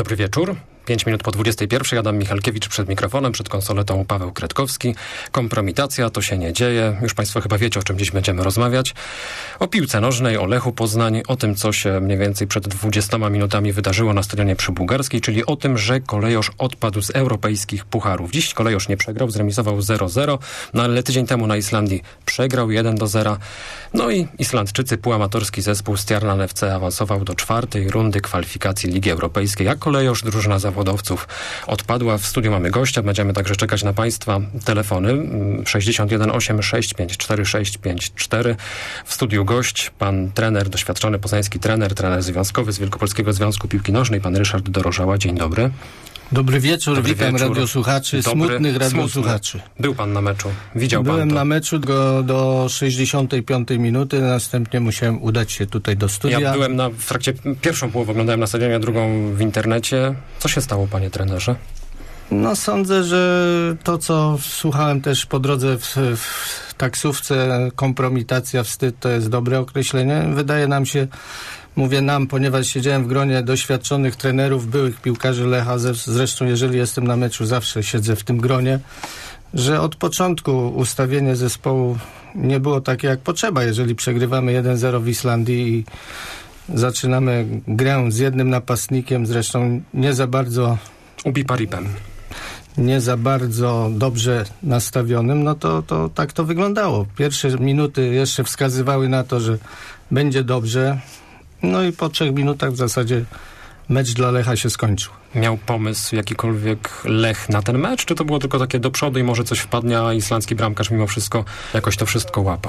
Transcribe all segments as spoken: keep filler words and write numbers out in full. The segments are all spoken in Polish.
Dobry wieczór. Pięć minut po dwudziestej pierwszej. Adam Michalkiewicz przed mikrofonem, przed konsoletą Paweł Kretkowski. Kompromitacja, to się nie dzieje. Już Państwo chyba wiecie, o czym dziś będziemy rozmawiać. O piłce nożnej, o Lechu Poznań, o tym, co się mniej więcej przed dwudziestoma minutami wydarzyło na stadionie Przybułgarskiej, czyli o tym, że Kolejosz odpadł z europejskich pucharów. Dziś Kolejosz nie przegrał, zremisował zero zero, no ale tydzień temu na Islandii przegrał jeden do zera. No i Islandczycy, półamatorski zespół Stjarnan F C awansował do czwartej rundy kwalifikacji Ligi Europejskiej, a Kolejosz, drużyna zawodowców, odpadła. W studiu mamy gościa, będziemy także czekać na Państwa telefony sześćdziesiąt jeden osiem sześć pięć cztery sześć pięć cztery. W studiu gość, pan trener, doświadczony poznański trener, trener związkowy z Wielkopolskiego Związku Piłki Nożnej, pan Ryszard Dorożała. Dzień dobry. Dobry wieczór, Dobry witam wieczór. radiosłuchaczy, Dobry, smutnych radiosłuchaczy. Smutny. Był pan na meczu, widział Byłem pan to. na meczu do, do sześćdziesiątej piątej minuty, następnie musiałem udać się tutaj do studia. Ja byłem na, w trakcie, pierwszą połowę oglądałem na stadionie, a drugą w internecie. Co się stało, panie trenerze? No sądzę, że to, co słuchałem też po drodze w, w taksówce, kompromitacja, wstyd, to jest dobre określenie. Wydaje nam się, mówię nam, ponieważ siedziałem w gronie doświadczonych trenerów, byłych piłkarzy Lecha, zresztą jeżeli jestem na meczu, zawsze siedzę w tym gronie, że od początku ustawienie zespołu nie było takie jak potrzeba. Jeżeli przegrywamy jeden zero w Islandii i zaczynamy grę z jednym napastnikiem, zresztą nie za bardzo Ubi paripem. nie za bardzo dobrze nastawionym, no to, to tak to wyglądało. Pierwsze minuty jeszcze wskazywały na to, że będzie dobrze. No i po trzech minutach w zasadzie mecz dla Lecha się skończył. Miał pomysł jakikolwiek Lech na ten mecz, czy to było tylko takie do przodu i może coś wpadnie, a islandzki bramkarz mimo wszystko jakoś to wszystko łapał?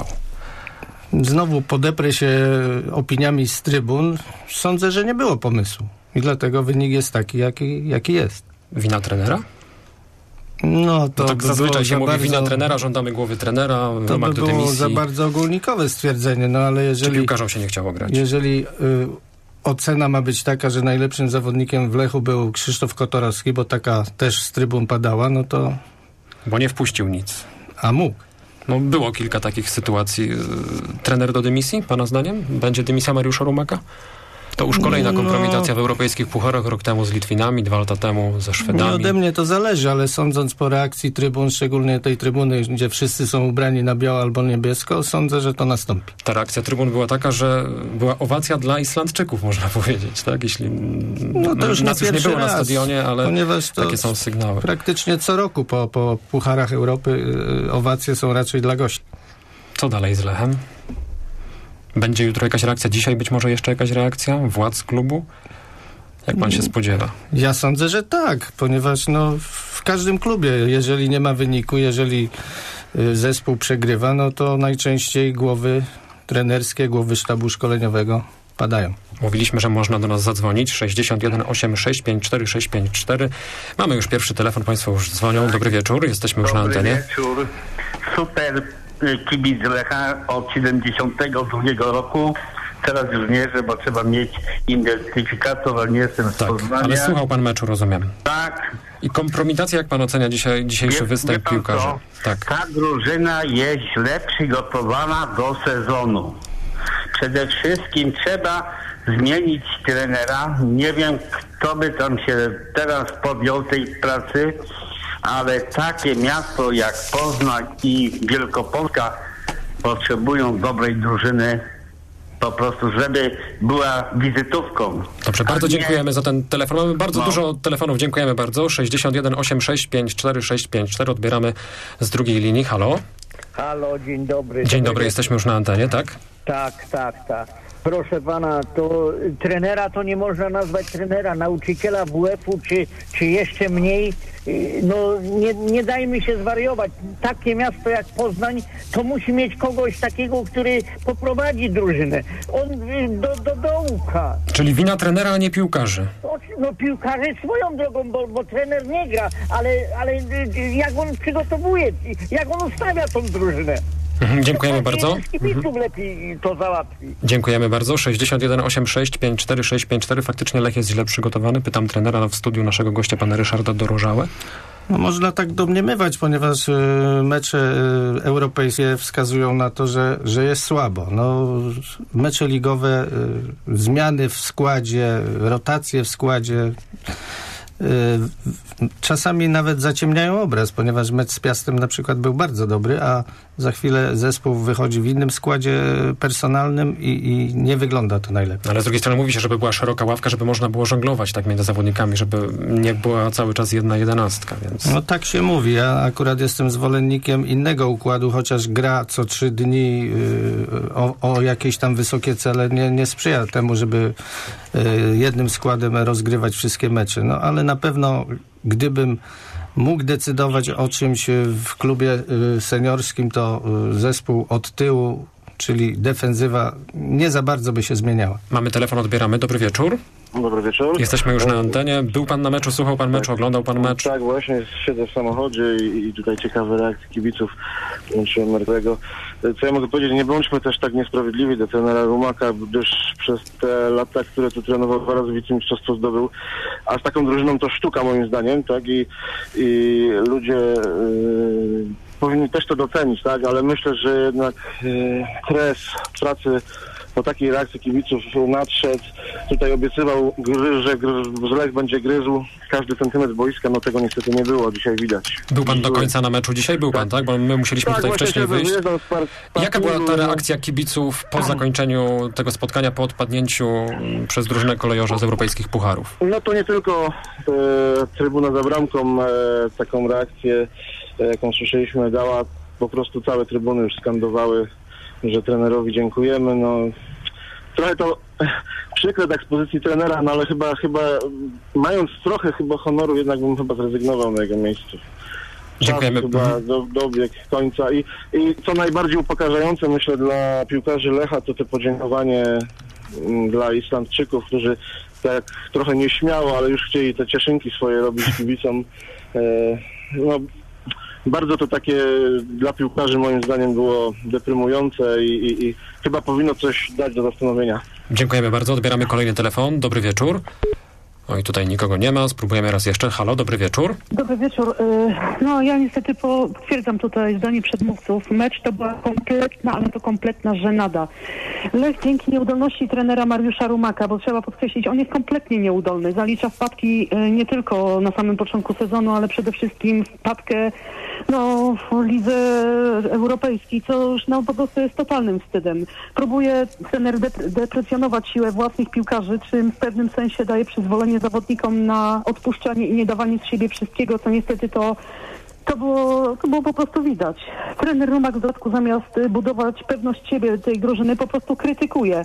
Znowu podeprę się opiniami z trybun. Sądzę, że nie było pomysłu. I dlatego wynik jest taki, jaki, jaki jest. Wina trenera? No to No tak by zazwyczaj się mówi bardzo, wina trenera, żądamy głowy trenera, to Romak by do było dymisji. za bardzo ogólnikowe stwierdzenie, no ale Czy jeżeli... piłkarzom się nie chciało grać? Jeżeli y, ocena ma być taka, że najlepszym zawodnikiem w Lechu był Krzysztof Kotorowski, bo taka też z trybun padała, no to... Bo nie wpuścił nic. A mógł. No było kilka takich sytuacji. Trener do dymisji, pana zdaniem? Będzie dymisja Mariusza Rumaka? To już kolejna kompromitacja w europejskich pucharach, rok temu z Litwinami, dwa lata temu ze Szwedami. Nie ode mnie to zależy, ale sądząc po reakcji trybun, szczególnie tej trybuny, gdzie wszyscy są ubrani na biało albo niebiesko, sądzę, że to nastąpi. Ta reakcja trybun była taka, że była owacja dla Islandczyków, można powiedzieć, tak? Jeśli No to już nas nie już nie pierwszy było na raz, stadionie, ale ponieważ to takie są sygnały. Praktycznie co roku po, po pucharach Europy yy, owacje są raczej dla gości. Co dalej z Lechem? Będzie jutro jakaś reakcja? Dzisiaj być może jeszcze jakaś reakcja władz klubu? Jak pan się spodziewa? Ja sądzę, że tak, ponieważ no, w każdym klubie, jeżeli nie ma wyniku, jeżeli y, zespół przegrywa, no to najczęściej głowy trenerskie, głowy sztabu szkoleniowego padają. Mówiliśmy, że można do nas zadzwonić. sześćdziesiąt jeden osiem sześć pięć cztery sześć pięć cztery. Mamy już pierwszy telefon, państwo już dzwonią. Dobry wieczór, jesteśmy już na antenie. Dobry wieczór. Super kibic Lecha od siedemdziesiątego drugiego roku. Teraz już nie, że bo trzeba mieć identyfikator, ale nie jestem z Tak, Poznania. ale słuchał pan meczu, rozumiem. Tak. I kompromitacja, jak pan ocenia dzisiaj, dzisiejszy Wie- występ wie pan piłkarzy? co? Tak. Ta drużyna jest źle przygotowana do sezonu. Przede wszystkim trzeba zmienić trenera. Nie wiem, kto by tam się teraz podjął tej pracy, ale takie miasto jak Poznań i Wielkopolska potrzebują dobrej drużyny, po prostu, żeby była wizytówką. Dobrze, bardzo A nie- dziękujemy za ten telefon. Mamy bardzo No. dużo telefonów, dziękujemy bardzo. sześćdziesiąt jeden osiem sześć pięć cztery sześć pięć cztery odbieramy z drugiej linii. Halo? Halo, dzień dobry. Dzień dobry, jesteśmy już na antenie, tak? Tak, tak, tak. Proszę pana, to trenera to nie można nazwać trenera, nauczyciela W F-u, czy, czy jeszcze mniej. Yy, No nie, nie dajmy się zwariować. Takie miasto jak Poznań to musi mieć kogoś takiego, który poprowadzi drużynę. On yy, do, do dołka. Czyli wina trenera, a nie piłkarzy. O, No piłkarze swoją drogą, bo, bo trener nie gra, ale, ale yy, jak on przygotowuje, jak on ustawia tą drużynę. Mhm, dziękujemy bardzo. Z kibiców lepiej to załatwi. Dziękujemy bardzo. sześćdziesiąt jeden osiemdziesiąt sześć pięćdziesiąt cztery sześćset pięćdziesiąt cztery. Faktycznie Lech jest źle przygotowany. Pytam trenera w studiu naszego gościa, pana Ryszarda Dorożałę. No można tak domniemywać, ponieważ y, mecze y, europejskie wskazują na to, że, że jest słabo. No, mecze ligowe, y, zmiany w składzie, rotacje w składzie y, czasami nawet zaciemniają obraz, ponieważ mecz z Piastem na przykład był bardzo dobry, a za chwilę zespół wychodzi w innym składzie personalnym i, i nie wygląda to najlepiej. Ale z drugiej strony mówi się, żeby była szeroka ławka, żeby można było żonglować tak między zawodnikami, żeby nie była cały czas jedna jedenastka, więc... No tak się mówi. Ja akurat jestem zwolennikiem innego układu, chociaż gra co trzy dni yy, o, o jakieś tam wysokie cele nie, nie sprzyja temu, żeby yy, jednym składem rozgrywać wszystkie mecze. No ale na pewno gdybym mógł decydować o czymś w klubie seniorskim, to zespół od tyłu, czyli defensywa, nie za bardzo by się zmieniała. Mamy telefon, odbieramy. Dobry wieczór. Dobry wieczór. Jesteśmy już na antenie. Był pan na meczu, słuchał pan meczu, oglądał pan mecz? Tak, właśnie siedzę w samochodzie i, i tutaj ciekawe reakcje kibiców. Łączyłem Markowego. Co ja mogę powiedzieć, nie bądźmy też tak niesprawiedliwi do trenera Rumaka, gdyż przez te lata, które tu trenował, dwa razy wicemistrzostwo zdobył, a z taką drużyną to sztuka moim zdaniem, tak? I, i ludzie yy, powinni też to docenić, tak? Ale myślę, że jednak yy, kres pracy po takiej reakcji kibiców nadszedł, tutaj obiecywał, gry, że, że Lech będzie gryzł każdy centymetr boiska, no tego niestety nie było, dzisiaj widać. Był pan do końca na meczu dzisiaj? Był pan, tak? Bo my musieliśmy tak, tutaj wcześniej wyjść. Par, par, Jaka była ta reakcja kibiców po zakończeniu tego spotkania, po odpadnięciu przez drużynę kolejorza z europejskich pucharów? No to nie tylko e, trybuna za bramką e, taką reakcję, e, jaką słyszeliśmy, dała, po prostu całe trybuny już skandowały, że trenerowi dziękujemy. No trochę to przykre tak z pozycji trenera, no ale chyba, chyba mając trochę chyba honoru, jednak bym chyba zrezygnował na jego miejscu. Dziękujemy. Czas chyba do, dobiegł końca i, i co najbardziej upokarzające, myślę, dla piłkarzy Lecha, to to podziękowanie m, dla Islandczyków, którzy tak trochę nieśmiało, ale już chcieli te cieszynki swoje robić kibicom. E, no bardzo to takie dla piłkarzy moim zdaniem było deprymujące i, i, i chyba powinno coś dać do zastanowienia. Dziękujemy bardzo. Odbieramy kolejny telefon. Dobry wieczór. Oj, tutaj nikogo nie ma. Spróbujemy raz jeszcze. Halo, dobry wieczór. Dobry wieczór. No ja niestety potwierdzam tutaj zdanie przedmówców. Mecz to była kompletna, ale to kompletna żenada. Lech dzięki nieudolności trenera Mariusza Rumaka, bo trzeba podkreślić, on jest kompletnie nieudolny. Zalicza wpadki nie tylko na samym początku sezonu, ale przede wszystkim wpadkę no, w lidze europejskiej, co już no, po prostu jest totalnym wstydem. Próbuje trener dep- deprecjonować siłę własnych piłkarzy, czym w pewnym sensie daje przyzwolenie zawodnikom na odpuszczanie i nie dawanie z siebie wszystkiego, co niestety to To było, to było po prostu widać. Trener Rumak w dodatku zamiast budować pewność siebie tej drużyny po prostu krytykuje.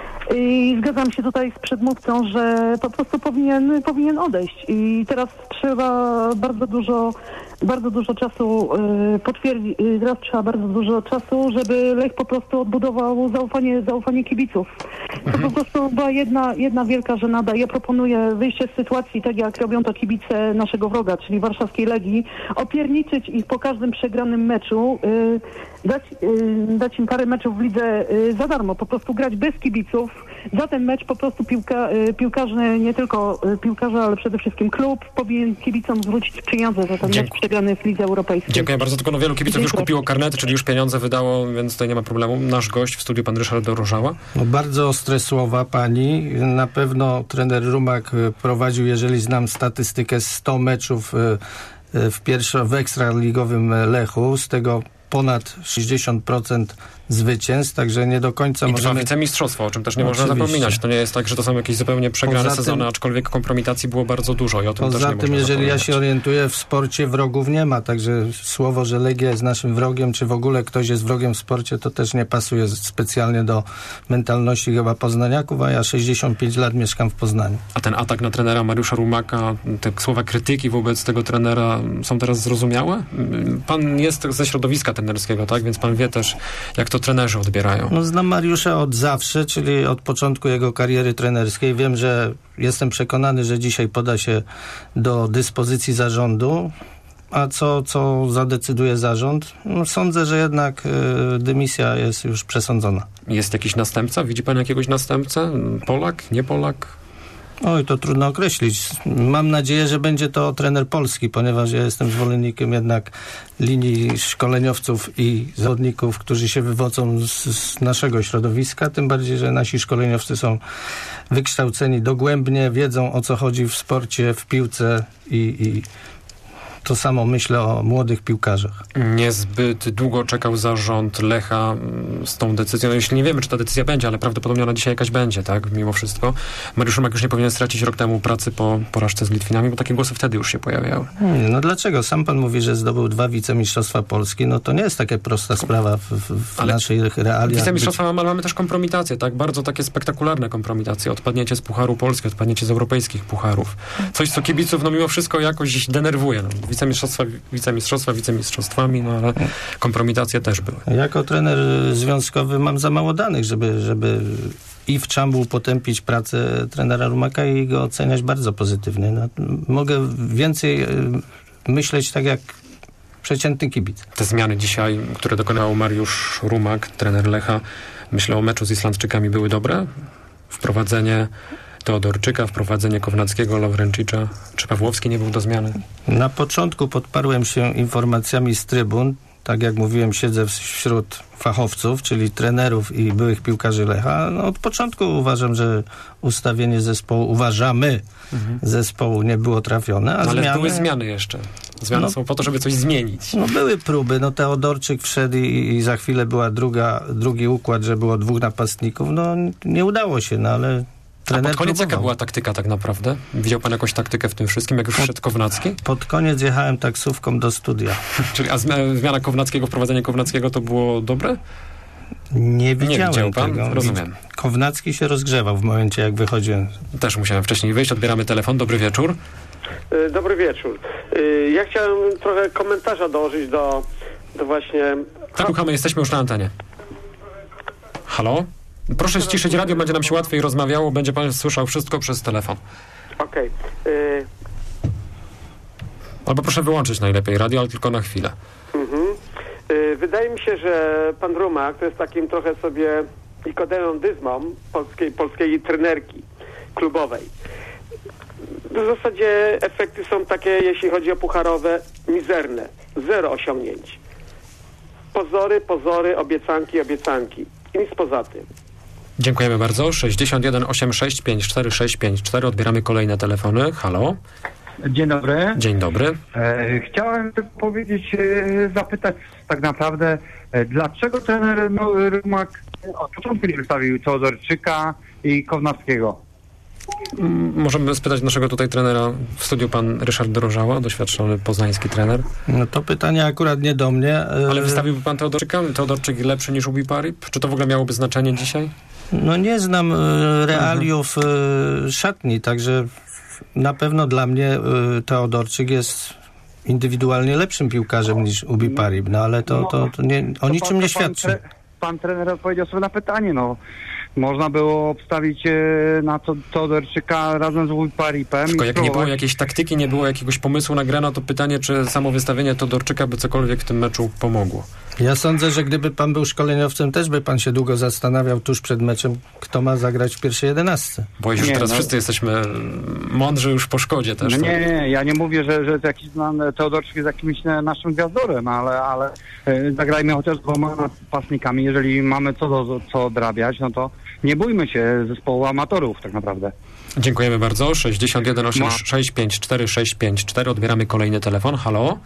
I zgadzam się tutaj z przedmówcą, że po prostu powinien, powinien odejść. I teraz trzeba bardzo dużo, bardzo dużo czasu y, potwierdzić, y, teraz trzeba bardzo dużo czasu, żeby Lech po prostu odbudował zaufanie, zaufanie kibiców. To po prostu była jedna, jedna wielka żenada. Ja proponuję wyjście z sytuacji, tak jak robią to kibice naszego wroga, czyli warszawskiej Legii, opierniczyć ich po każdym przegranym meczu, y, dać, y, dać im parę meczów w lidze y, za darmo, po prostu grać bez kibiców. Za ten mecz po prostu piłka, y, piłkarze, nie tylko y, piłkarze, ale przede wszystkim klub powinien kibicom zwrócić pieniądze za ten Dziękuję. mecz przegrany w lidze europejskiej. Dziękuję bardzo. Tylko no wielu kibiców już Dziękuję. kupiło karnety, czyli już pieniądze wydało, więc tutaj nie ma problemu. Nasz gość w studiu, pan Ryszard Dorożała. No, bardzo ostre słowa pani. Na pewno trener Rumak prowadził, jeżeli znam statystykę, sto meczów w, pierwszo, w ekstraligowym Lechu, z tego ponad sześćdziesiąt procent zwycięstw, także nie do końca I możemy... dwa wicemistrzostwa, o czym też nie Oczywiście. można zapominać. To nie jest tak, że to są jakieś zupełnie przegrane Poza sezony, tym- aczkolwiek kompromitacji było bardzo dużo i o tym też Poza nie tym, można jeżeli ja zapominać. się orientuję, w sporcie wrogów nie ma, także słowo, że Legia jest naszym wrogiem, czy w ogóle ktoś jest wrogiem w sporcie, to też nie pasuje specjalnie do mentalności chyba poznaniaków, a ja sześćdziesiąt pięć lat mieszkam w Poznaniu. A ten atak na trenera Mariusza Rumaka, te słowa krytyki wobec tego trenera są teraz zrozumiałe? Pan jest ze środowiska trenerskiego, tak? Więc pan wie też, jak to trenerzy odbierają. No, znam Mariusza od zawsze, czyli od początku jego kariery trenerskiej. Wiem, że jestem przekonany, że dzisiaj poda się do dyspozycji zarządu, A co, co zadecyduje zarząd? No, sądzę, że jednak y, dymisja jest już przesądzona. Jest jakiś następca? Widzi pan jakiegoś następcę? Polak? Nie Polak? Oj, to trudno określić. Mam nadzieję, że będzie to trener polski, ponieważ ja jestem zwolennikiem jednak linii szkoleniowców i zawodników, którzy się wywodzą z, z naszego środowiska, tym bardziej, że nasi szkoleniowcy są wykształceni dogłębnie, wiedzą, o co chodzi w sporcie, w piłce i, i to samo myślę o młodych piłkarzach. Niezbyt długo czekał zarząd Lecha z tą decyzją. No, jeśli nie wiemy, czy ta decyzja będzie, ale prawdopodobnie ona dzisiaj jakaś będzie, tak? Mimo wszystko. Mariusz Rumak już nie powinien stracić rok temu pracy po porażce z Litwinami, bo takie głosy wtedy już się pojawiały. Hmm, no dlaczego? Sam pan mówi, że zdobył dwa wicemistrzostwa Polski. No to nie jest taka prosta sprawa w, w, w naszych realiach. Wicemistrzostwa mamy, ale mamy też kompromitacje, tak? Bardzo takie spektakularne kompromitacje. Odpadniecie z Pucharu Polski, odpadniecie z europejskich pucharów. Coś, co kibiców, no mimo wszystko jakoś denerwuje. No. Wicemistrzostwa, wicemistrzostwa, wicemistrzostwami, no ale kompromitacje też były. Jako trener związkowy mam za mało danych, żeby, żeby i w Czambu potępić pracę trenera Rumaka i go oceniać bardzo pozytywnie. No, mogę więcej myśleć tak jak przeciętny kibic. Te zmiany dzisiaj, które dokonał Mariusz Rumak, trener Lecha, myślę o meczu z Islandczykami, były dobre? Wprowadzenie Teodorczyka, wprowadzenie Kownackiego, Lawręczicza. Czy Pawłowski nie był do zmiany? Na początku podparłem się informacjami z trybun. Tak jak mówiłem, siedzę wśród fachowców, czyli trenerów i byłych piłkarzy Lecha. No, od początku uważam, że ustawienie zespołu, uważamy, mhm. zespołu nie było trafione. A Ale zmiany, były zmiany jeszcze. Zmiany no, są po to, żeby coś zmienić. No były próby. No Teodorczyk wszedł i, i za chwilę była druga, drugi układ, że było dwóch napastników. No nie udało się, no ale trener A pod koniec próbował. jaka była taktyka tak naprawdę? Widział pan jakąś taktykę w tym wszystkim, jak już wszedł Kownacki? Pod koniec jechałem taksówką do studia. Czyli a zmiana Kownackiego, wprowadzenie Kownackiego to było dobre? Nie widziałem Nie widział pan? tego. Rozumiem. Kownacki się rozgrzewał w momencie, jak wychodziłem. Też musiałem wcześniej wyjść. Odbieramy telefon. Dobry wieczór. Dobry wieczór. Ja chciałem trochę komentarza dołożyć do, do właśnie... Tak, słuchamy, jesteśmy już na antenie. Halo? Proszę ściszyć radio, będzie nam się łatwiej rozmawiało, będzie pan słyszał wszystko przez telefon. Okej. Okay. Albo proszę wyłączyć najlepiej radio, ale tylko na chwilę. Mhm. Wydaje mi się, że pan Rumak to jest takim trochę sobie ikodeondyzmą polskiej, polskiej trenerki klubowej. W zasadzie efekty są takie, jeśli chodzi o pucharowe, mizerne. Zero osiągnięć. Pozory, pozory, obiecanki, obiecanki. I nic poza tym. Dziękujemy bardzo. sześćdziesiąt jeden osiemdziesiąt sześć pięćdziesiąt cztery sześćset pięćdziesiąt cztery. Odbieramy kolejne telefony. Halo? Dzień dobry. Dzień dobry. E, chciałem tylko powiedzieć, e, zapytać tak naprawdę, e, dlaczego trener no, Rumak od początku nie wystawił Teodorczyka i Kownackiego? M- możemy spytać naszego tutaj trenera w studiu, pan Ryszard Dorożała, doświadczony poznański trener. No to pytanie akurat nie do mnie. E... Ale wystawiłby pan Teodorczyka? Teodorczyk lepszy niż Ubi Parib? Czy to w ogóle miałoby znaczenie dzisiaj? No nie znam e, realiów e, szatni, także na pewno dla mnie e, Teodorczyk jest indywidualnie lepszym piłkarzem niż Ubi Parib, no ale to, to, to nie, o to niczym pan, nie pan, świadczy. Pan, pan trener odpowiedział sobie na pytanie, no. Można było obstawić e, na to Teodorczyka razem z Ubi Paribem. Tylko jak nie było jakiejś taktyki, nie było jakiegoś pomysłu na grę, no to pytanie, czy samo wystawienie Teodorczyka by cokolwiek w tym meczu pomogło. Ja sądzę, że gdyby pan był szkoleniowcem, też by pan się długo zastanawiał tuż przed meczem, kto ma zagrać w pierwszej jedenastce. Bo już nie, teraz no. wszyscy jesteśmy mądrzy już po szkodzie też. No tak? nie, nie, ja nie mówię, że, że jakiś znany Teodorczyk jest jakimś naszym gwiazdorem, ale, ale e, zagrajmy chociaż dwoma napastnikami. Jeżeli mamy co, do, co odrabiać, no to nie bójmy się zespołu amatorów tak naprawdę. Dziękujemy bardzo. sześćdziesiąt jeden osiemdziesiąt sześć pięćdziesiąt cztery sześćset pięćdziesiąt cztery. Odbieramy kolejny telefon. Halo?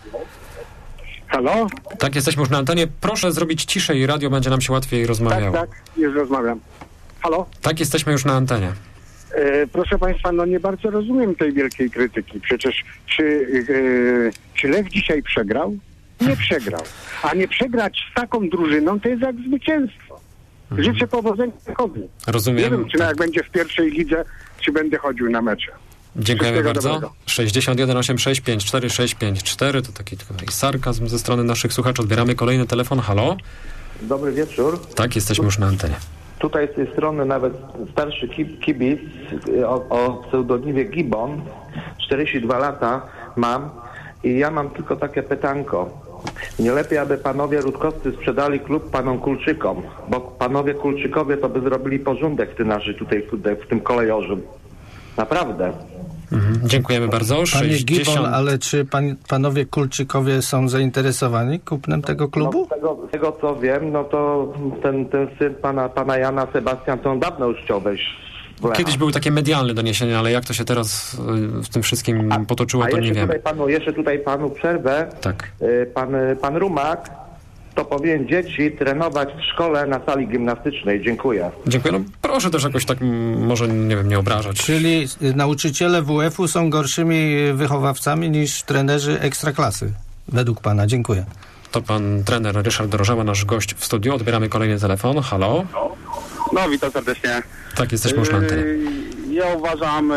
Halo? Tak, jesteśmy już na antenie. Proszę zrobić ciszej, radio będzie nam się łatwiej rozmawiało. Tak, tak, już rozmawiam. Halo? Tak, jesteśmy już na antenie. E, proszę Państwa, no nie bardzo rozumiem tej wielkiej krytyki. Przecież czy, e, czy Lech dzisiaj przegrał? Nie przegrał. A nie przegrać z taką drużyną to jest jak zwycięstwo. Mhm. Życzę powodzenia Lechowi. Rozumiem. Nie wiem, czy jak będzie w pierwszej lidze, czy będę chodził na mecze. Dziękujemy bardzo. Dobrego. sześćdziesiąt jeden osiemdziesiąt sześć pięćdziesiąt cztery sześćset pięćdziesiąt cztery to taki tutaj sarkazm ze strony naszych słuchaczy. Odbieramy kolejny telefon. Halo? Dobry wieczór. Tak, jesteśmy już na antenie. Tutaj z tej strony nawet starszy kibic o, o pseudonimie Gibbon. czterdzieści dwa lata mam I ja mam tylko takie pytanko. Nie lepiej, aby panowie Rutkowscy sprzedali klub panom Kulczykom, bo panowie Kulczykowie to by zrobili porządek w tym, naszy, tutaj, tutaj w tym kolejorzu. Naprawdę. Mhm. Dziękujemy bardzo. Panie sześćdziesiąt... Gibon, ale czy pan, panowie Kulczykowie są zainteresowani kupnem tego klubu? No, z, tego, z tego co wiem, no to ten, ten syn pana, pana Jana, Sebastian, to on dawno już chciał wejść w Lecha. Kiedyś były takie medialne doniesienia, ale jak to się teraz w tym wszystkim a, potoczyło, a to nie wiemy. Tutaj panu, jeszcze tutaj panu przerwę. Tak. Pan, pan Rumak to powinien dzieci trenować w szkole na sali gimnastycznej. Dziękuję. Dziękuję. No proszę też jakoś tak może, nie wiem, nie obrażać. Czyli nauczyciele W F-u są gorszymi wychowawcami niż trenerzy ekstraklasy, według pana. Dziękuję. To pan trener Ryszard Dorożała, nasz gość w studiu. Odbieramy kolejny telefon. Halo? No, witam serdecznie. Tak, jesteśmy już na antenie. Ja uważam,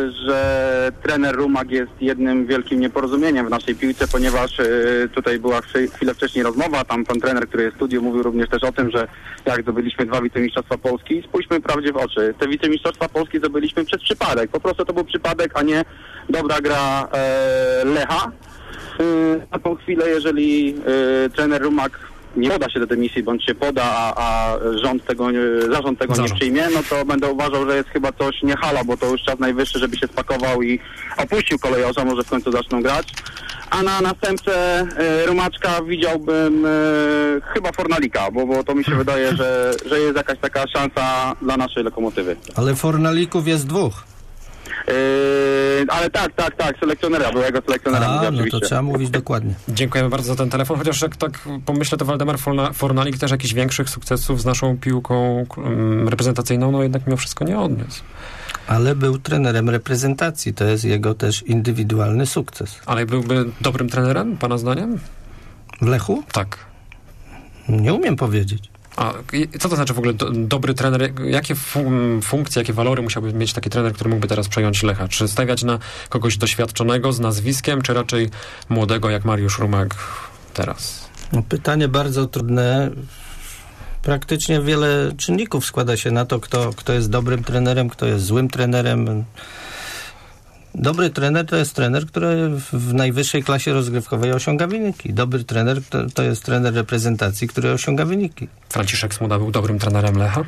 że trener Rumak jest jednym wielkim nieporozumieniem w naszej piłce, ponieważ tutaj była chwilę wcześniej rozmowa, tam pan trener, który jest w studiu, mówił również też o tym, że jak zdobyliśmy dwa wicemistrzostwa Polski, spójrzmy prawdzie w oczy. Te wicemistrzostwa Polski zdobyliśmy przez przypadek. Po prostu to był przypadek, a nie dobra gra e, Lecha. E, na tą chwilę, jeżeli e, trener Rumak nie poda się do dymisji, bądź się poda, a, a rząd tego, zarząd tego Zarząd. nie przyjmie, no to będę uważał, że jest chyba coś nie halo, bo to już czas najwyższy, żeby się spakował i opuścił kolejorza, może w końcu zaczną grać. A na następcę e, Rumaczka widziałbym e, chyba Fornalika, bo, bo to mi się wydaje, że, że jest jakaś taka szansa dla naszej Lokomotywy. Ale Fornalików jest dwóch. Yy, ale tak, tak, tak, selekcjonera, byłego selekcjonera. A, mówię, no oczywiście. to trzeba mówić dokładnie. Dziękujemy bardzo za ten telefon, chociaż jak tak pomyślę, to Waldemar Forna- Fornalik też jakichś większych sukcesów z naszą piłką um, reprezentacyjną, no jednak mimo wszystko nie odniósł. Ale był trenerem reprezentacji, to jest jego też indywidualny sukces. Ale byłby dobrym trenerem, pana zdaniem? W Lechu? Tak. Nie umiem powiedzieć. A co to znaczy w ogóle do, dobry trener? Jakie fun- funkcje, jakie walory musiałby mieć taki trener, który mógłby teraz przejąć Lecha? Czy stawiać na kogoś doświadczonego z nazwiskiem, czy raczej młodego jak Mariusz Rumak teraz? No, pytanie bardzo trudne. Praktycznie wiele czynników składa się na to, kto, kto jest dobrym trenerem, kto jest złym trenerem. Dobry trener to jest trener, który w najwyższej klasie rozgrywkowej osiąga wyniki. Dobry trener to, to jest trener reprezentacji, który osiąga wyniki. Franciszek Smuda był dobrym trenerem Lecha?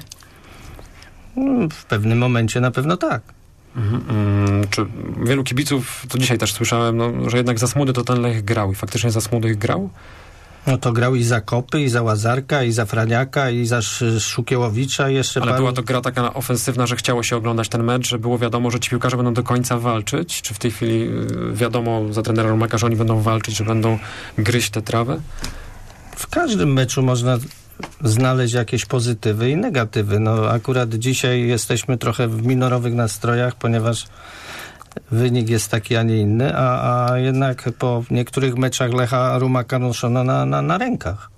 No, w pewnym momencie na pewno tak. Mhm. Hmm, czy wielu kibiców, to dzisiaj też słyszałem, no, że jednak za Smudy to ten Lech grał i faktycznie za Smudy ich grał? No to grał i za Kopy, i za Łazarka, i za Franiaka, i za Sz- Szukiałowicza. Jeszcze Ale paru... była to gra taka ofensywna, że chciało się oglądać ten mecz, że było wiadomo, że ci piłkarze będą do końca walczyć? Czy w tej chwili wiadomo za trenera Rumaka, że oni będą walczyć, że będą gryźć tę trawę? W każdym meczu można znaleźć jakieś pozytywy i negatywy. No akurat dzisiaj jesteśmy trochę w minorowych nastrojach, ponieważ wynik jest taki, a nie inny, a, a jednak po niektórych meczach Lecha Rumaka noszono na, na, na rękach.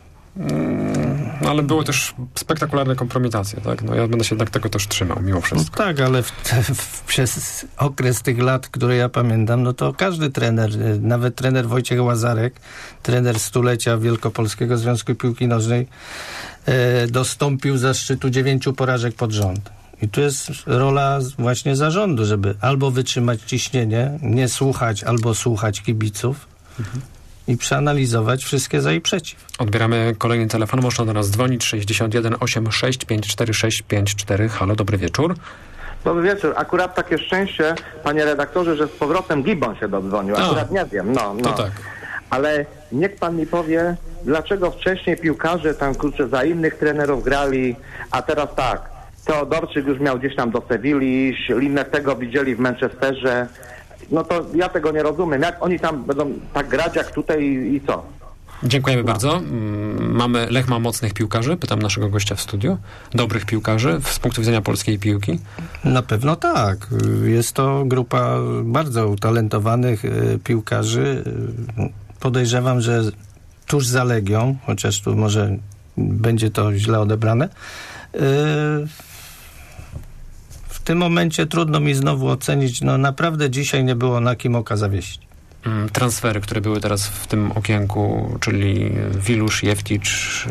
Mm, ale były też spektakularne kompromitacje, tak? No ja będę się jednak tego też trzymał, mimo wszystko. No tak, ale w, w, przez okres tych lat, które ja pamiętam, no to każdy trener, nawet trener Wojciech Łazarek, trener stulecia Wielkopolskiego Związku Piłki Nożnej, e, dostąpił zaszczytu dziewięciu porażek pod rząd. I tu jest rola właśnie zarządu, żeby albo wytrzymać ciśnienie, nie słuchać, albo słuchać kibiców mhm. i przeanalizować wszystkie za i przeciw. Odbieramy kolejny telefon. Można do nas dzwonić sześćdziesiąt jeden osiemdziesiąt sześć pięćset czterdzieści sześć pięćdziesiąt cztery. Halo, dobry wieczór. Dobry wieczór. Akurat takie szczęście, panie redaktorze, że z powrotem Gibon się dodzwonił. Akurat A, nie wiem. No, no. To tak. Ale niech pan mi powie, dlaczego wcześniej piłkarze tam kurczę za innych trenerów grali, a teraz tak. Teodorczyk już miał gdzieś tam do Sewilli, Linnetego widzieli w Manchesterze. No to ja tego nie rozumiem. Jak oni tam będą tak grać jak tutaj i, i co? Dziękujemy no. bardzo. Mamy, Lech ma mocnych piłkarzy, pytam naszego gościa w studiu. Dobrych piłkarzy z punktu widzenia polskiej piłki? Na pewno tak. Jest to grupa bardzo utalentowanych piłkarzy. Podejrzewam, że tuż za Legią, chociaż tu może będzie to źle odebrane, w tym momencie trudno mi znowu ocenić, no naprawdę dzisiaj nie było na kim oka zawiesić. Transfery, które były teraz w tym okienku, czyli Wilusz, Jefticz,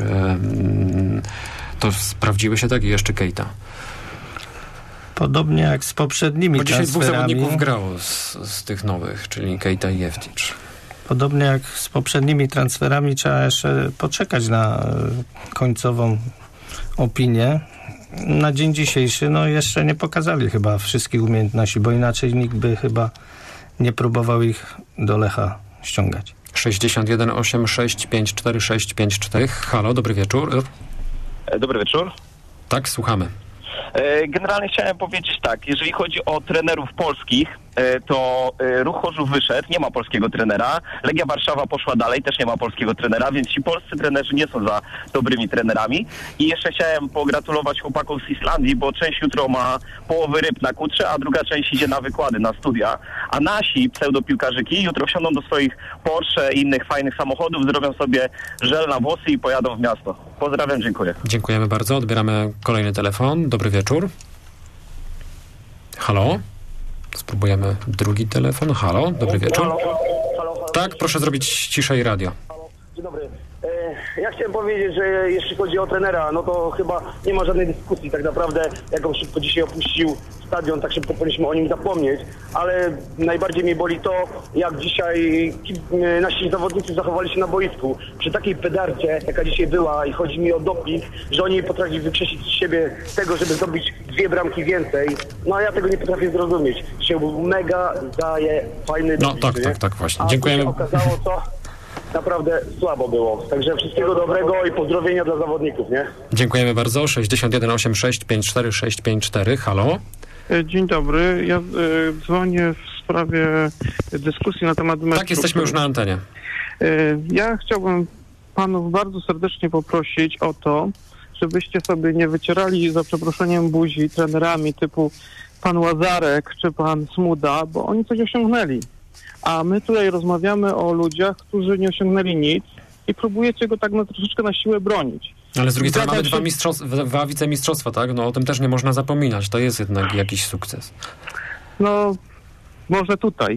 to sprawdziły się tak i jeszcze Keita. Podobnie jak z poprzednimi Bo dzisiaj transferami. dwóch zawodników grało z, z tych nowych, czyli Keita i Jefticz. podobnie jak z poprzednimi transferami, trzeba jeszcze poczekać na końcową opinię. Na dzień dzisiejszy no jeszcze nie pokazali chyba wszystkich umiejętności, bo inaczej nikt by chyba nie próbował ich do Lecha ściągać. sześćdziesiąt jeden osiemdziesiąt sześć pięć cztery sześć pięć cztery. Halo, dobry wieczór. Dobry wieczór. Tak, słuchamy. Generalnie chciałem powiedzieć tak, jeżeli chodzi o trenerów polskich, to Ruch Chorzów wyszedł, nie ma polskiego trenera, Legia Warszawa poszła dalej, też nie ma polskiego trenera, więc ci polscy trenerzy nie są za dobrymi trenerami. I jeszcze chciałem pogratulować chłopakom z Islandii, bo część jutro ma połowy ryb na kutrze, a druga część idzie na wykłady, na studia. A nasi pseudopiłkarzyki jutro wsiądą do swoich Porsche i innych fajnych samochodów, zrobią sobie żel na włosy i pojadą w miasto. Pozdrawiam, dziękuję. Dziękujemy bardzo, odbieramy kolejny telefon. Dobry wieczór. Halo? Spróbujemy drugi telefon. Halo, dobry wieczór. Halo, halo, halo. Tak, proszę zrobić ciszej radio. Dzień dobry. E, ja chciałem powiedzieć, że jeśli chodzi o trenera, no to chyba nie ma żadnej dyskusji tak naprawdę, jak on szybko dzisiaj opuścił stadion, tak szybko powinniśmy o nim zapomnieć, ale najbardziej mnie boli to, jak dzisiaj nasi zawodnicy zachowali się na boisku. Przy takiej pedarcie, jaka dzisiaj była, i chodzi mi o doping, że oni potrafili wykrzesić z siebie tego, żeby zdobyć dwie bramki więcej. No a ja tego nie potrafię zrozumieć. Dzisiaj był mega, daje fajny No doping, tak, nie? tak, tak, właśnie. A Dziękujemy. się okazało, co naprawdę słabo było. Także wszystkiego dobrego i pozdrowienia dla zawodników, nie? Dziękujemy bardzo. sześćdziesiąt jeden osiemdziesiąt sześć pięć cztery sześć pięć cztery. Halo? Dzień dobry. Ja y, dzwonię w sprawie dyskusji na temat meczu. Tak, jesteśmy już na antenie. Y, ja chciałbym panów bardzo serdecznie poprosić o to, żebyście sobie nie wycierali za przeproszeniem buzi trenerami typu pan Łazarek czy pan Smuda, bo oni coś osiągnęli. A my tutaj rozmawiamy o ludziach, którzy nie osiągnęli nic i próbujecie go tak na troszeczkę na siłę bronić. Ale z drugiej strony mamy Zgadza dwa, się- mistrzostw, dwa wicemistrzostwa, tak? No o tym też nie można zapominać. To jest jednak jakiś sukces. No, może tutaj,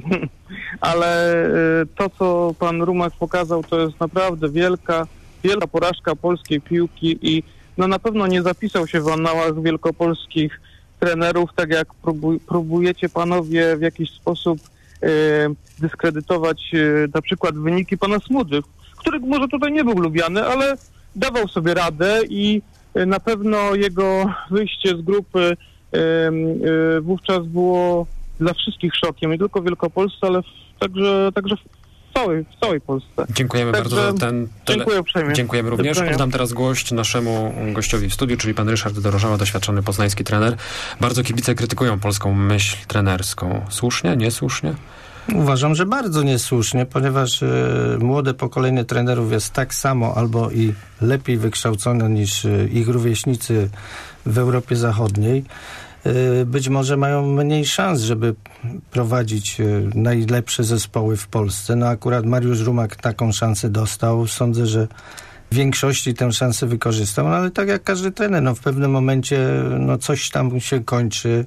ale y, to, co pan Rumak pokazał, to jest naprawdę wielka, wielka porażka polskiej piłki i no na pewno nie zapisał się w annałach wielkopolskich trenerów, tak jak próbuj, próbujecie panowie w jakiś sposób y, dyskredytować y, na przykład wyniki pana Smudy, który może tutaj nie był lubiany, ale dawał sobie radę i y, na pewno jego wyjście z grupy y, y, wówczas było dla wszystkich szokiem, nie tylko w Wielkopolsce, ale w, także, także w całej, w całej Polsce. Dziękujemy Także bardzo za ten tele... dziękuję uprzejmie. Dziękujemy Do również. widzenia. Oddam teraz głos naszemu gościowi w studiu, czyli pan Ryszard Dorożała, doświadczony poznański trener. Bardzo kibice krytykują polską myśl trenerską. Słusznie, niesłusznie? Uważam, że bardzo niesłusznie, ponieważ y, młode pokolenie trenerów jest tak samo albo i lepiej wykształcone niż y, ich rówieśnicy w Europie Zachodniej. Y, być może mają mniej szans, żeby prowadzić y, najlepsze zespoły w Polsce. No akurat Mariusz Rumak taką szansę dostał. Sądzę, że w większości tę szansę wykorzystał, no ale tak jak każdy trener, no w pewnym momencie no coś tam się kończy.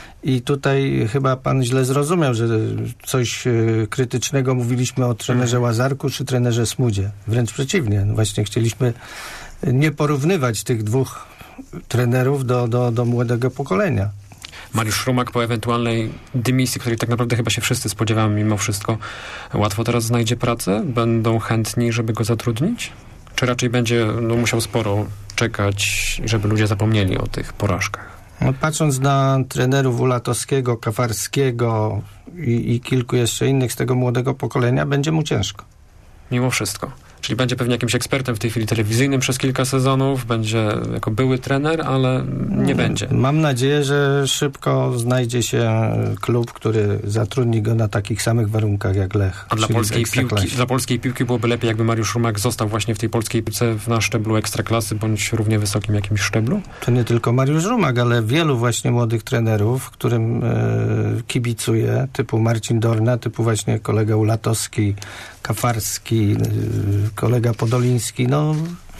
I tutaj chyba pan źle zrozumiał, że coś y, krytycznego mówiliśmy o trenerze Łazarku czy trenerze Smudzie. Wręcz przeciwnie. No właśnie chcieliśmy nie porównywać tych dwóch trenerów do, do, do młodego pokolenia. Mariusz Rumak po ewentualnej dymisji, której tak naprawdę chyba się wszyscy spodziewamy mimo wszystko, łatwo teraz znajdzie pracę? Będą chętni, żeby go zatrudnić? Czy raczej będzie no, musiał sporo czekać, żeby ludzie zapomnieli o tych porażkach? No, patrząc na trenerów Ulatowskiego, Kafarskiego i, i kilku jeszcze innych z tego młodego pokolenia, będzie mu ciężko. Mimo wszystko. Czyli będzie pewnie jakimś ekspertem w tej chwili telewizyjnym przez kilka sezonów, będzie jako były trener, ale nie będzie. Mam nadzieję, że szybko znajdzie się klub, który zatrudni go na takich samych warunkach jak Lech. A dla czyli w polskiej, Ekstraklasie. piłki, dla polskiej piłki byłoby lepiej, jakby Mariusz Rumak został właśnie w tej polskiej piłce na szczeblu Ekstraklasy, bądź równie wysokim jakimś szczeblu? To nie tylko Mariusz Rumak, ale wielu właśnie młodych trenerów, którym e, kibicuję, typu Marcin Dorna, typu właśnie kolega Ulatowski, Kafarski, e, kolega Podoliński. No,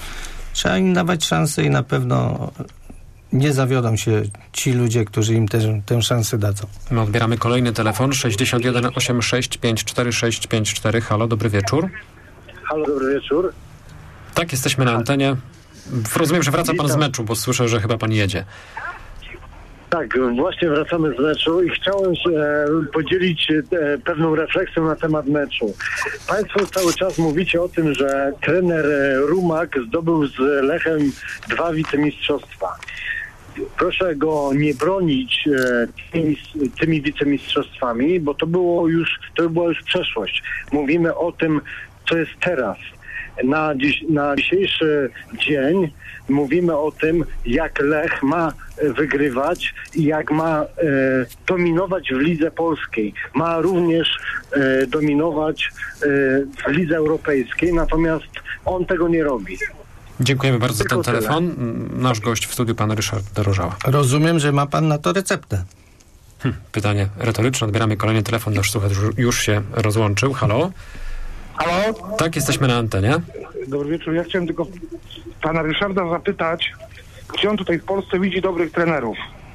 trzeba im dawać szansę i na pewno nie zawiodą się ci ludzie, którzy im tę, tę szansę dadzą. My odbieramy kolejny telefon sześćdziesiąt jeden osiemdziesiąt sześć pięć cztery sześć pięć cztery. Halo, dobry wieczór. Halo, dobry wieczór. Tak, jesteśmy na antenie. Rozumiem, że wraca pan z meczu, bo słyszę, że chyba pan jedzie. Tak, właśnie wracamy z meczu i chciałem się podzielić e, pewną refleksją na temat meczu. Państwo cały czas mówicie o tym, że trener Rumak zdobył z Lechem dwa wicemistrzostwa. Proszę go nie bronić e, tymi, tymi wicemistrzostwami, bo to było już, to była już przeszłość. Mówimy o tym, co jest teraz. Na, dziś, na dzisiejszy dzień mówimy o tym, jak Lech ma wygrywać i jak ma e, dominować w lidze polskiej. Ma również e, dominować e, w lidze europejskiej, natomiast on tego nie robi. Dziękujemy bardzo Tylko za ten telefon. tyle. Nasz gość w studiu, pan Ryszard Dorożała. Rozumiem, że ma pan na to receptę. Hm, pytanie retoryczne. Odbieramy kolejny telefon. Nasz słuchacz już się rozłączył. Halo? Halo? Tak, jesteśmy na antenie. Dobry wieczór. Ja chciałem tylko pana Ryszarda zapytać, gdzie on tutaj w Polsce widzi dobrych trenerów?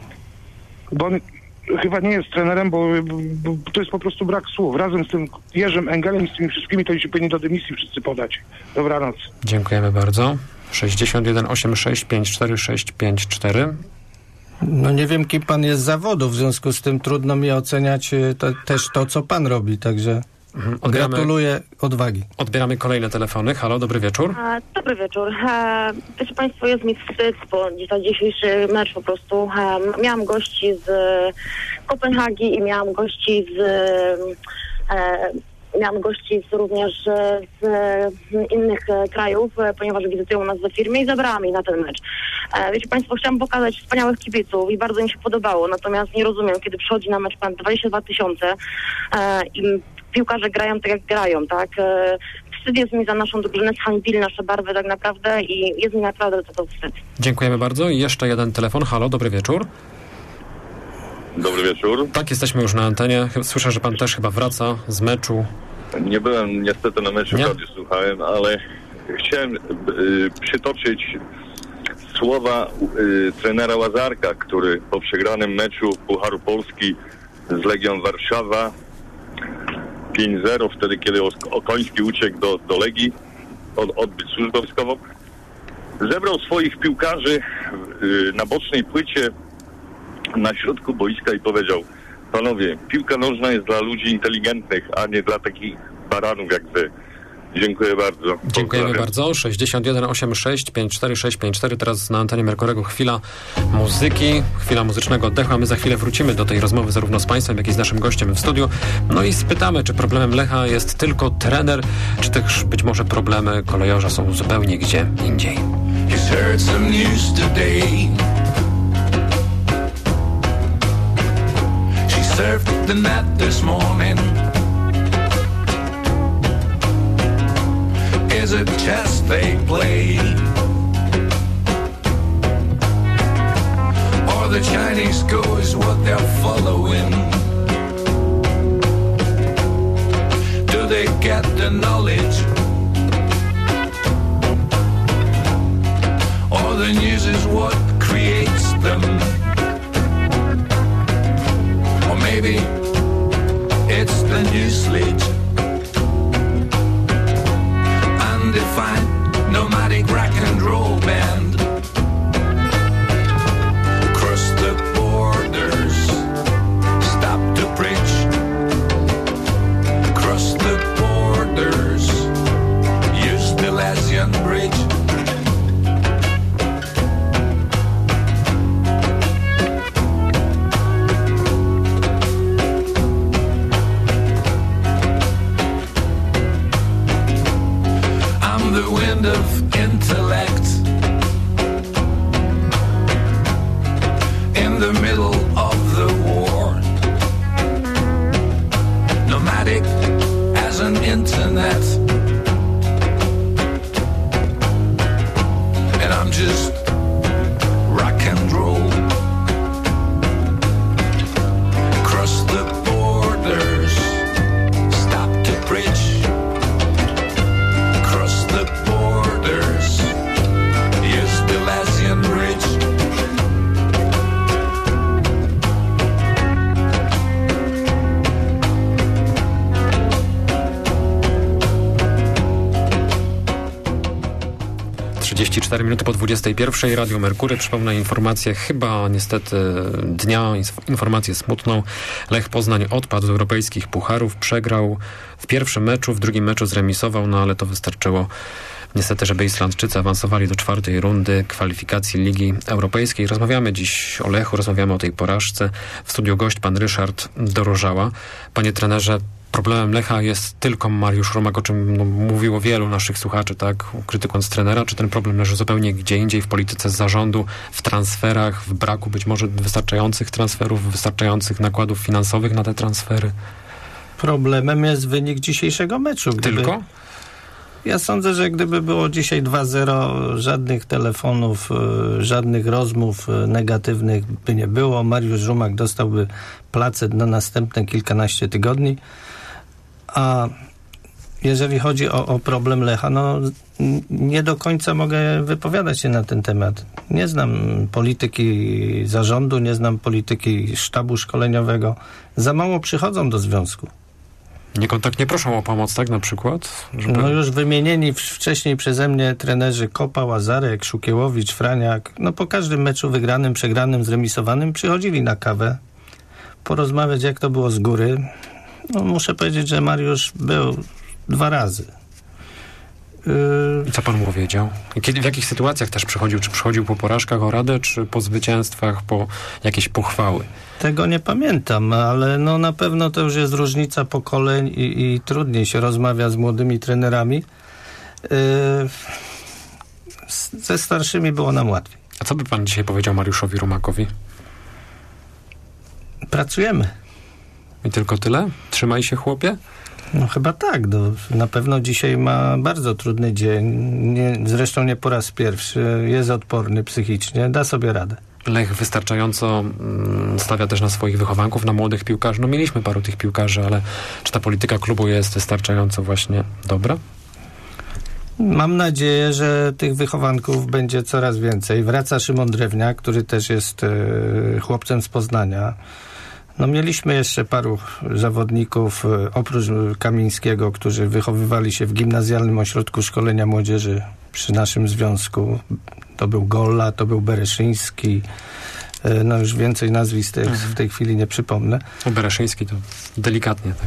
Bo on chyba nie jest trenerem, bo, bo to jest po prostu brak słów. Razem z tym Jerzym Engelem i z tymi wszystkimi to się powinni do dymisji wszyscy podać. Dobranoc. Dziękujemy bardzo. sześćdziesiąt jeden osiemdziesiąt sześć pięćdziesiąt cztery sześć pięć cztery. No nie wiem, kim pan jest z zawodu, w związku z tym trudno mi oceniać to, też to, co pan robi, także mhm. Odbieramy, gratuluję odwagi. Odbieramy kolejne telefony. Halo, dobry wieczór. E, dobry wieczór. E, wiecie państwo, jest mi wstyd, bo za dzisiejszy mecz po prostu e, miałam gości z Kopenhagi i miałam gości z e, miałam gości z, również z innych e, krajów, e, ponieważ wizytują nas we firmie i zabrałam ich na ten mecz. E, wiecie państwo, chciałam pokazać wspaniałych kibiców i bardzo mi się podobało, natomiast nie rozumiem, kiedy przychodzi na mecz pan dwadzieścia dwa tysiące e, i piłkarze grają tak, jak grają, tak? E, wstyd jest mi za naszą drużynę, zhańbili nasze barwy tak naprawdę i jest mi naprawdę za to wstyd. Dziękujemy bardzo. I jeszcze jeden telefon. Halo, dobry wieczór. Dobry wieczór. Tak, jesteśmy już na antenie. Słyszę, że pan też chyba wraca z meczu. Nie byłem niestety na meczu, bardziej słuchałem, ale chciałem y, przytoczyć słowa y, trenera Łazarka, który po przegranym meczu Pucharu Polski z Legią Warszawa pięć zero, wtedy kiedy Okoński uciekł do, do Legii od, odbyć służbę wojskową, zebrał swoich piłkarzy y, na bocznej płycie na środku boiska i powiedział: panowie, piłka nożna jest dla ludzi inteligentnych, a nie dla takich baranów jak wy. Dziękuję bardzo. Dziękujemy Pozdrawiam. bardzo. sześćdziesiąt jeden osiemdziesiąt sześć pięćdziesiąt cztery sześć pięć cztery. Teraz na antenie Merkurego chwila muzyki, chwila muzycznego oddechu, a my za chwilę wrócimy do tej rozmowy zarówno z państwem, jak i z naszym gościem w studiu. No i spytamy, czy problemem Lecha jest tylko trener, czy też być może problemy kolejorza są zupełnie gdzie indziej. Surfed the net this morning. Is it chess they play? Or the Chinese go is what they're following? Do they get the knowledge? Or the news is what creates them? Or maybe it's the new sledge, undefined nomadic rock and roll band. Cross the borders, stop to preach. Cross the borders, use the Lazian Bridge. The wind of intellect in the middle of the war, nomadic as an internet, and I'm just rock and roll. Cross the borders, stop to preach. The borders, use the Lazian Bridge. cztery minuty po dwudziestej pierwszej. Radio Merkury. Przypomnę informację, chyba niestety dnia, informację smutną. Lech Poznań odpadł z europejskich pucharów, przegrał w pierwszym meczu, w drugim meczu zremisował, no ale to wystarczyło niestety, żeby Islandczycy awansowali do czwartej rundy kwalifikacji Ligi Europejskiej. Rozmawiamy dziś o Lechu, rozmawiamy o tej porażce. W studiu gość pan Ryszard Dorożała. Panie trenerze, problemem Lecha jest tylko Mariusz Rumak, o czym no, mówiło wielu naszych słuchaczy, tak, krytykując trenera. Czy ten problem leży zupełnie gdzie indziej, w polityce zarządu, w transferach, w braku być może wystarczających transferów, wystarczających nakładów finansowych na te transfery? Problemem jest wynik dzisiejszego meczu. Gdyby... Tylko? Ja sądzę, że gdyby było dzisiaj dwa zero, żadnych telefonów, żadnych rozmów negatywnych by nie było. Mariusz Rumak dostałby placet na następne kilkanaście tygodni. A jeżeli chodzi o, o problem Lecha, no nie do końca mogę wypowiadać się na ten temat. Nie znam polityki zarządu, nie znam polityki sztabu szkoleniowego. Za mało przychodzą do związku. Nie kontaktnie proszą o pomoc, tak, na przykład? Żeby... No już wymienieni wcześniej przeze mnie trenerzy Kopa, Łazarek, Szukiełowicz, Franiak, no po każdym meczu wygranym, przegranym, zremisowanym przychodzili na kawę, porozmawiać jak to było z góry. No muszę powiedzieć, że Mariusz był dwa razy. I co pan mu powiedział? Kiedy, w jakich sytuacjach też przychodził? Czy przychodził po porażkach o radę, czy po zwycięstwach, po jakieś pochwały? Tego nie pamiętam, ale no na pewno to już jest różnica pokoleń i, i trudniej się rozmawia z młodymi trenerami. Yy, ze starszymi było nam łatwiej. A co by pan dzisiaj powiedział Mariuszowi Rumakowi? Pracujemy. I tylko tyle? Trzymaj się, chłopie? No chyba tak. No, na pewno dzisiaj ma bardzo trudny dzień. Nie, zresztą nie po raz pierwszy. Jest odporny psychicznie. Da sobie radę. Lech wystarczająco mm, stawia też na swoich wychowanków, na młodych piłkarzy. No mieliśmy paru tych piłkarzy, ale czy ta polityka klubu jest wystarczająco właśnie dobra? Mam nadzieję, że tych wychowanków będzie coraz więcej. Wraca Szymon Drewniak, który też jest y, chłopcem z Poznania. No mieliśmy jeszcze paru zawodników, y, oprócz Kamińskiego, którzy wychowywali się w Gimnazjalnym Ośrodku Szkolenia Młodzieży przy naszym związku. To był Golla, to był Bereszyński. Y, no już więcej nazwisk tych, mhm. w tej chwili nie przypomnę. O Bereszyński to delikatnie. Tak.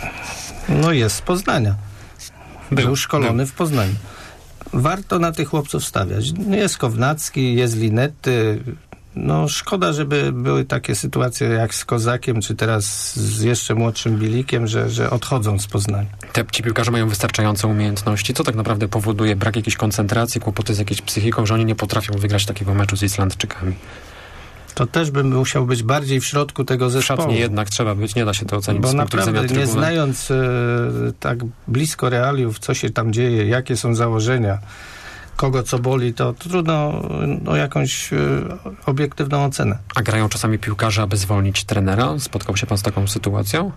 No jest z Poznania. Był, był szkolony był. w Poznaniu. Warto na tych chłopców stawiać. Jest Kownacki, jest Linetty. No szkoda, żeby były takie sytuacje jak z Kozakiem, czy teraz z jeszcze młodszym Bilikiem, że, że odchodzą z Poznania. Te, ci piłkarze mają wystarczające umiejętności. Co tak naprawdę powoduje brak jakiejś koncentracji, kłopoty z jakąś psychiką, że oni nie potrafią wygrać takiego meczu z Islandczykami? To też bym musiał być bardziej w środku tego zespołu. W szatni jednak trzeba być, nie da się to ocenić. Bo z punktu naprawdę, widzenia nie znając e, tak blisko realiów, co się tam dzieje, jakie są założenia, kogo co boli, to trudno o jakąś e, obiektywną ocenę. A grają czasami piłkarze, aby zwolnić trenera? Spotkał się pan z taką sytuacją?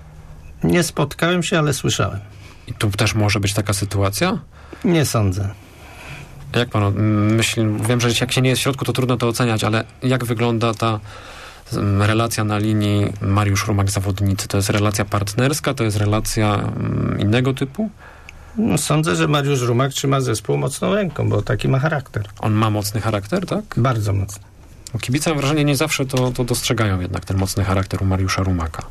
Nie spotkałem się, ale słyszałem. I tu też może być taka sytuacja? Nie sądzę. Jak pan myśli, wiem, że jak się nie jest w środku, to trudno to oceniać, ale jak wygląda ta relacja na linii Mariusz Rumak-zawodnicy? To jest relacja partnerska, to jest relacja innego typu? No, sądzę, że Mariusz Rumak trzyma zespół mocną ręką, bo taki ma charakter. On ma mocny charakter, tak? Bardzo mocny. Kibice, mam wrażenie, nie zawsze to, to dostrzegają jednak ten mocny charakter u Mariusza Rumaka.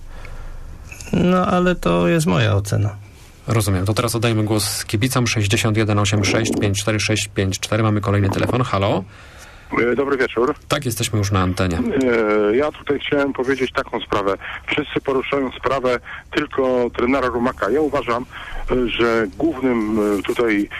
No, ale to jest moja ocena. Rozumiem. To teraz oddajmy głos kibicom. sześćdziesiąt jeden osiemdziesiąt sześć pięćdziesiąt cztery sześćset pięćdziesiąt cztery. Mamy kolejny telefon. Halo? Dobry wieczór. Tak, jesteśmy już na antenie. Ja tutaj chciałem powiedzieć taką sprawę. Wszyscy poruszają sprawę tylko trenera Rumaka. Ja uważam, że głównym tutaj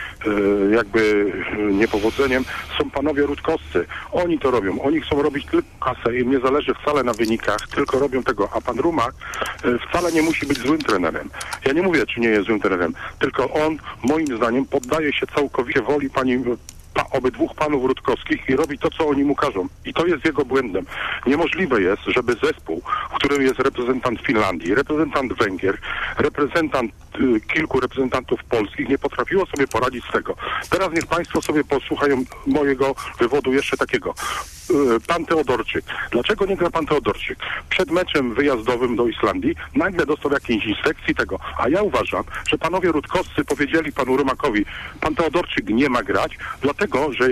jakby niepowodzeniem są panowie Rutkowscy. Oni to robią. Oni chcą robić tylko kasę. Im nie zależy wcale na wynikach, tylko robią tego. A pan Rumak wcale nie musi być złym trenerem. Ja nie mówię, czy nie jest złym trenerem, tylko on moim zdaniem poddaje się całkowicie woli pani Pa, obydwóch panów Rutkowskich i robi to, co oni mu każą. I to jest jego błędem. Niemożliwe jest, żeby zespół, w którym jest reprezentant Finlandii, reprezentant Węgier, reprezentant y, kilku reprezentantów polskich, nie potrafiło sobie poradzić z tego. Teraz niech państwo sobie posłuchają mojego wywodu jeszcze takiego. pan Teodorczyk. Dlaczego nie gra pan Teodorczyk? Przed meczem wyjazdowym do Islandii nagle dostał jakiejś inspekcji tego. A ja uważam, że panowie Rutkowscy powiedzieli panu Rumakowi, pan Teodorczyk nie ma grać, dlatego, że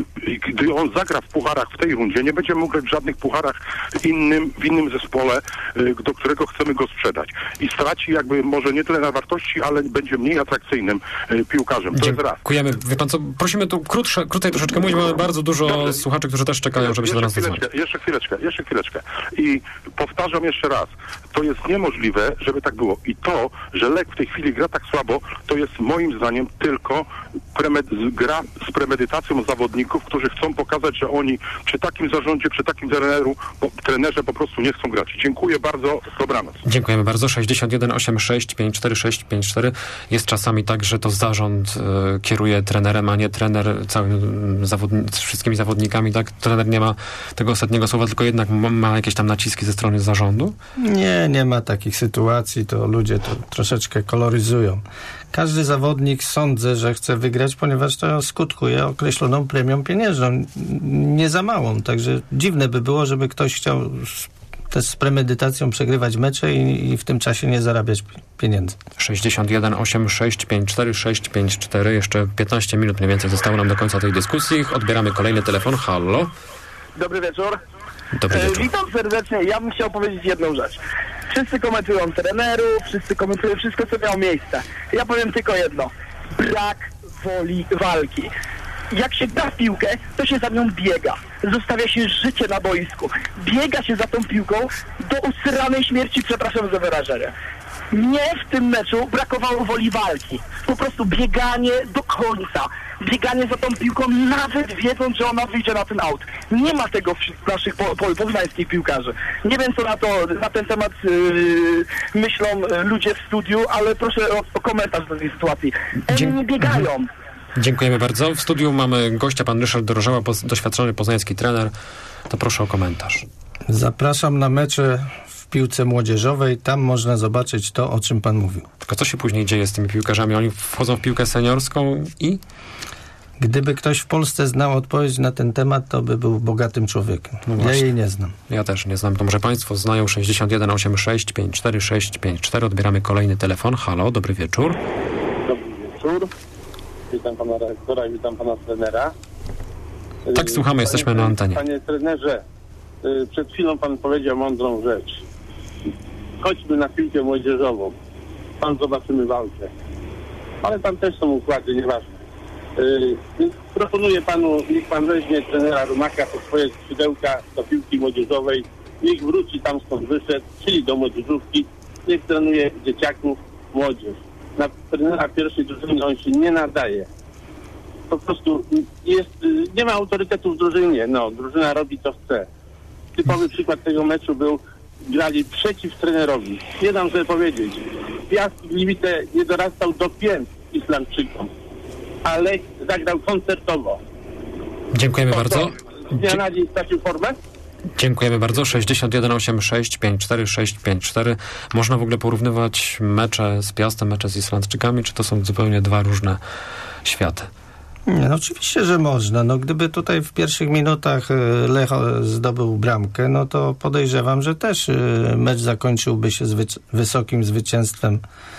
gdy on zagra w pucharach w tej rundzie, nie będzie mógł grać w żadnych pucharach innym, w innym zespole, do którego chcemy go sprzedać. I straci jakby może nie tyle na wartości, ale będzie mniej atrakcyjnym piłkarzem. To jest raz. Dziękujemy. Wie pan co, prosimy tu krótsze, krócej troszeczkę mówić, mamy bardzo dużo Dobrze. słuchaczy, którzy też czekają, żeby się do nas chwileczkę, dodzwonić. Jeszcze chwileczkę, jeszcze chwileczkę. I powtarzam jeszcze raz, to jest niemożliwe, żeby tak było. I to, że Lech w tej chwili gra tak słabo, to jest moim zdaniem tylko premed- gra z premedytacją zawodników, którzy chcą pokazać, że oni przy takim zarządzie, przy takim treneru, po, trenerze po prostu nie chcą grać. Dziękuję bardzo, dobranoc. Dziękujemy bardzo. sześćdziesiąt jeden osiemdziesiąt sześć pięćdziesiąt cztery sześć pięćdziesiąt cztery. Jest czasami tak, że to zarząd y, kieruje trenerem, a nie trener całym zawodni- wszystkimi zawodnikami, tak? Trener nie ma tego ostatniego słowa, tylko jednak ma, ma jakieś tam naciski ze strony zarządu? Nie, nie ma takich sytuacji, to ludzie to troszeczkę koloryzują. Każdy zawodnik sądzę, że chce wygrać, ponieważ to skutkuje określoną premią pieniężną, nie za małą, także dziwne by było, żeby ktoś chciał też z premedytacją przegrywać mecze i, i w tym czasie nie zarabiać pieniędzy. sześćdziesiąt jeden osiemdziesiąt sześć pięćdziesiąt cztery sześć pięćdziesiąt cztery. Jeszcze piętnaście minut mniej więcej zostało nam do końca tej dyskusji. Odbieramy kolejny telefon. Halo. Dobry wieczór. Dobry wieczór. E, witam serdecznie. Ja bym chciał powiedzieć jedną rzecz. Wszyscy komentują trenerów, wszyscy komentują wszystko, co miało miejsce. Ja powiem tylko jedno. Brak woli walki. Jak się gra w piłkę, to się za nią biega. Zostawia się życie na boisku. Biega się za tą piłką do usranej śmierci, przepraszam za wyrażenie. Mnie w tym meczu brakowało woli walki. Po prostu bieganie do końca. Bieganie za tą piłką, nawet wiedząc, że ona wyjdzie na ten aut. Nie ma tego wśród naszych po, po, poznańskich piłkarzy. Nie wiem, co na to na ten temat yy, myślą ludzie w studiu, ale proszę o, o komentarz do tej sytuacji. Oni nie biegają. Dziękujemy bardzo. W studiu mamy gościa, pan Ryszard Dorożała, poz- doświadczony poznański trener. To proszę o komentarz. Zapraszam na mecze w piłce młodzieżowej. Tam można zobaczyć to, o czym pan mówił. Tylko co się później dzieje z tymi piłkarzami? Oni wchodzą w piłkę seniorską i... Gdyby ktoś w Polsce znał odpowiedź na ten temat, to by był bogatym człowiekiem. No ja jej nie znam. Ja też nie znam. To może państwo znają. sześćdziesiąt jeden osiemdziesiąt sześć pięćdziesiąt cztery sześć pięćdziesiąt cztery. Odbieramy kolejny telefon. Halo, dobry wieczór. Dobry wieczór. Witam pana redaktora i witam pana trenera. Tak, słuchamy, jesteśmy na antenie. Panie trenerze, przed chwilą pan powiedział mądrą rzecz. Chodźmy na piłkę młodzieżową. Tam zobaczymy walkę. Ale tam też są układy, nieważne. Więc proponuję panu, niech pan weźmie trenera Rumaka pod swoje skrzydełka do piłki młodzieżowej. Niech wróci tam, skąd wyszedł, czyli do młodzieżówki. Niech trenuje dzieciaków, młodzież. Na trenera pierwszej drużyny on się nie nadaje. Po prostu jest, nie ma autorytetu w drużynie. No, drużyna robi co chce. Typowy przykład tego meczu był, grali przeciw trenerowi. Nie dam sobie powiedzieć. Piast Gliwice nie dorastał do pięt Islandczykom, ale zagrał koncertowo. Dziękujemy to, bardzo. Z dnia na dzień stracił formę? Dziękujemy bardzo. sześćdziesiąt jeden osiemdziesiąt sześć pięćdziesiąt cztery sześć pięćdziesiąt cztery. Można w ogóle porównywać mecze z Piastem, mecze z Islandczykami, czy to są zupełnie dwa różne światy? Nie, no oczywiście, że można. No, gdyby tutaj w pierwszych minutach Lech zdobył bramkę, no to podejrzewam, że też mecz zakończyłby się zwy- wysokim zwycięstwem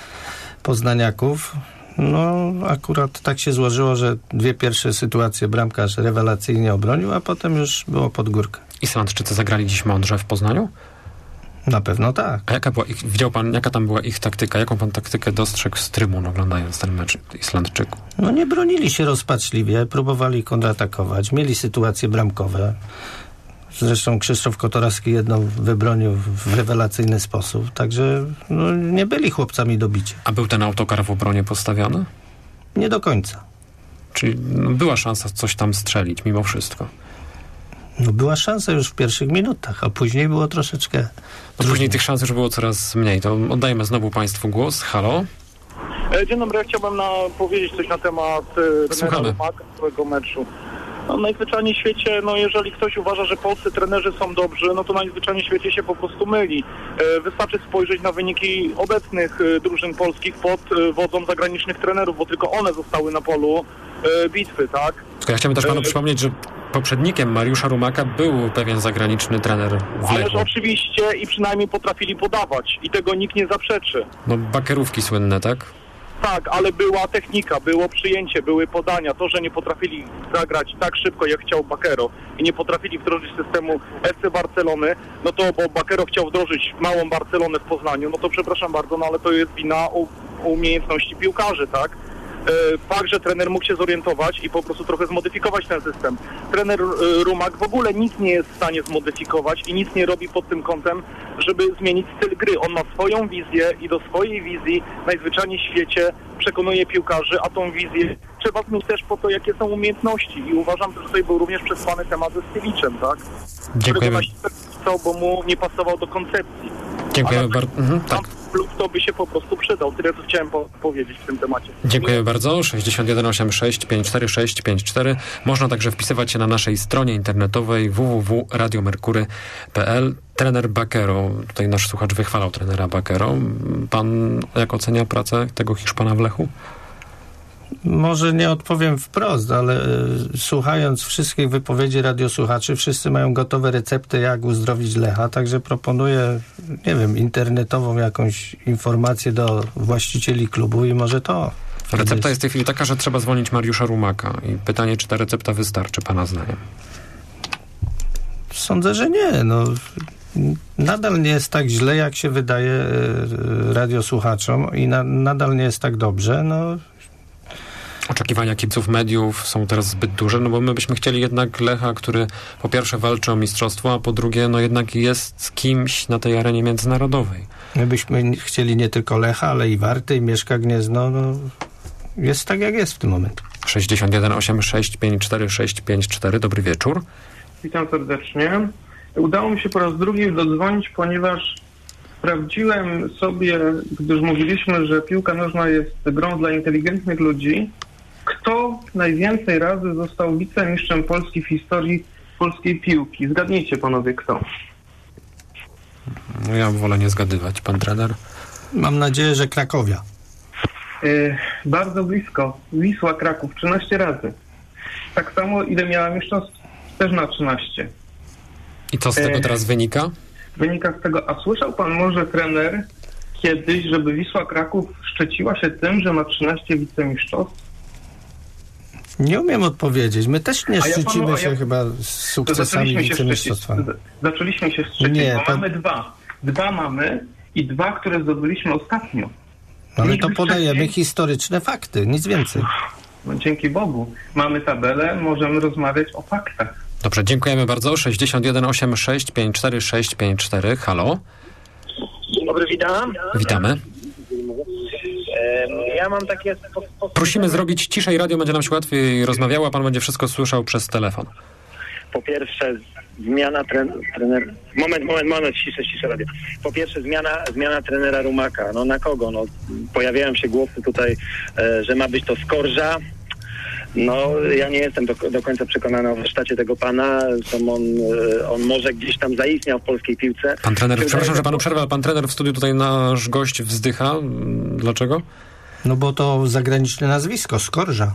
poznaniaków. No, akurat tak się złożyło, że dwie pierwsze sytuacje bramkarz rewelacyjnie obronił, a potem już było pod górkę. Islandczycy zagrali dziś mądrze w Poznaniu? Na pewno tak. A jaka była ich, widział pan, jaka tam była ich taktyka? Jaką pan taktykę dostrzegł z trybun, oglądając ten mecz Islandczyków? No nie bronili się rozpaczliwie, próbowali kontratakować, mieli sytuacje bramkowe. Zresztą Krzysztof Kotorowski jedną wybronił w rewelacyjny sposób, także no, nie byli chłopcami do bicia. A był ten autokar w obronie postawiony? Nie do końca. Czyli no, była szansa coś tam strzelić mimo wszystko? No była szansa już w pierwszych minutach, a później było troszeczkę... No później tych szans już było coraz mniej. To oddajemy znowu państwu głos. Halo? Dzień dobry, ja chciałbym na, powiedzieć coś na temat trenera Rumaka, całego meczu. No, najzwyczajniej w świecie, no jeżeli ktoś uważa, że polscy trenerzy są dobrzy, no to najzwyczajniej w świecie się po prostu myli. E, wystarczy spojrzeć na wyniki obecnych e, drużyn polskich pod e, wodzą zagranicznych trenerów, bo tylko one zostały na polu e, bitwy, tak? Tylko ja chciałbym też panu e, przypomnieć, że poprzednikiem Mariusza Rumaka był pewien zagraniczny trener w Ależ Lechu. oczywiście i przynajmniej potrafili podawać i tego nikt nie zaprzeczy. No bakierówki słynne, tak? Tak, ale była technika, było przyjęcie, były podania. To, że nie potrafili zagrać tak szybko, jak chciał Bakero i nie potrafili wdrożyć systemu F C Barcelony, no to, bo Bakero chciał wdrożyć małą Barcelonę w Poznaniu, no to przepraszam bardzo, no ale to jest wina u, umiejętności piłkarzy, tak? Fakt, że trener mógł się zorientować i po prostu trochę zmodyfikować ten system. Trener Rumak w ogóle nic nie jest w stanie zmodyfikować i nic nie robi pod tym kątem, żeby zmienić styl gry. On ma swoją wizję i do swojej wizji najzwyczajniej w świecie przekonuje piłkarzy, a tą wizję trzeba zmienić też po to, jakie są umiejętności. I uważam, że tutaj był również przesłany temat ze Stiewiczem, tak? Dziękujemy. Którego bo mu nie pasował do koncepcji. Dziękujemy bardzo. Mhm, tak. Lub to by się po prostu przydał. Tyle, co chciałem po- powiedzieć w tym temacie. Dziękuję bardzo. sześćdziesiąt jeden osiemdziesiąt sześć pięćdziesiąt cztery sześć pięćdziesiąt cztery. Można także wpisywać się na naszej stronie internetowej w w w kropka radio merkury kropka p l. Trener Bakero. Tutaj nasz słuchacz wychwalał trenera Bakero. Pan jak ocenia pracę tego Hiszpana w Lechu? Może nie odpowiem wprost, ale y, słuchając wszystkich wypowiedzi radiosłuchaczy, wszyscy mają gotowe recepty, jak uzdrowić Lecha, także proponuję, nie wiem, internetową jakąś informację do właścicieli klubu i może to... Recepta jest w tej chwili taka, że trzeba zwolnić Mariusza Rumaka. I pytanie, czy ta recepta wystarczy, pana zdaniem? Sądzę, że nie. No, nadal nie jest tak źle, jak się wydaje y, radiosłuchaczom i na, nadal nie jest tak dobrze. No. Oczekiwania kibiców mediów są teraz zbyt duże, no bo my byśmy chcieli jednak Lecha, który po pierwsze walczy o mistrzostwo, a po drugie no jednak jest kimś na tej arenie międzynarodowej. My byśmy chcieli nie tylko Lecha, ale i Warty, i Mieszka Gniezno. No, jest tak, jak jest w tym momencie. sześćdziesiąt jeden osiemdziesiąt sześć pięćdziesiąt cztery sześć pięćdziesiąt cztery. Dobry wieczór. Witam serdecznie. Udało mi się po raz drugi dodzwonić, ponieważ sprawdziłem sobie, gdyż mówiliśmy, że piłka nożna jest grą dla inteligentnych ludzi, kto najwięcej razy został wicemistrzem Polski w historii polskiej piłki. Zgadnijcie panowie, kto? No ja wolę nie zgadywać. Pan trener? Mam nadzieję, że Krakowia. Yy, bardzo blisko. Wisła Kraków trzynaście razy. Tak samo ile miała mistrzostw? Też na trzynaście. I co z tego teraz wynika? Wynika z tego, a słyszał pan może trener kiedyś, żeby Wisła Kraków szczyciła się tym, że ma trzynaście wicemistrzostw? Nie umiem odpowiedzieć. My też nie A ja szczycimy panu- się ja- chyba z sukcesami Zaczęliśmy się wicemistrzostwami. szczycić. Zaczęliśmy się szczycić, Nie, bo to- mamy dwa. Dwa mamy i dwa, które zdobyliśmy ostatnio. Ale Nigdy to podajemy wcześniej- historyczne fakty, nic więcej. No, dzięki Bogu. Mamy tabelę, możemy rozmawiać o faktach. Dobrze, dziękujemy bardzo. sześćdziesiąt jeden osiemdziesiąt sześć pięćdziesiąt cztery sześć pięćdziesiąt cztery. Halo? Dzień dobry, witam. Witamy. Em, Ja mam takie... Prosimy zrobić ciszej, radio będzie nam się łatwiej rozmawiało, a pan będzie wszystko słyszał przez telefon. Po pierwsze, zmiana tren, trener... Moment, moment, moment, ciszę, ciszę radio. Po pierwsze, zmiana, zmiana trenera Rumaka. No na kogo? No, pojawiają się głosy tutaj, e, że ma być to Skorża. No, ja nie jestem do, do końca przekonany o warsztacie tego pana. Zresztą on, e, on może gdzieś tam zaistniał w polskiej piłce. Pan trener, Wydaje- przepraszam, że panu przerwę, ale pan trener w studiu tutaj nasz gość wzdycha. Dlaczego? No bo to zagraniczne nazwisko, Skorża.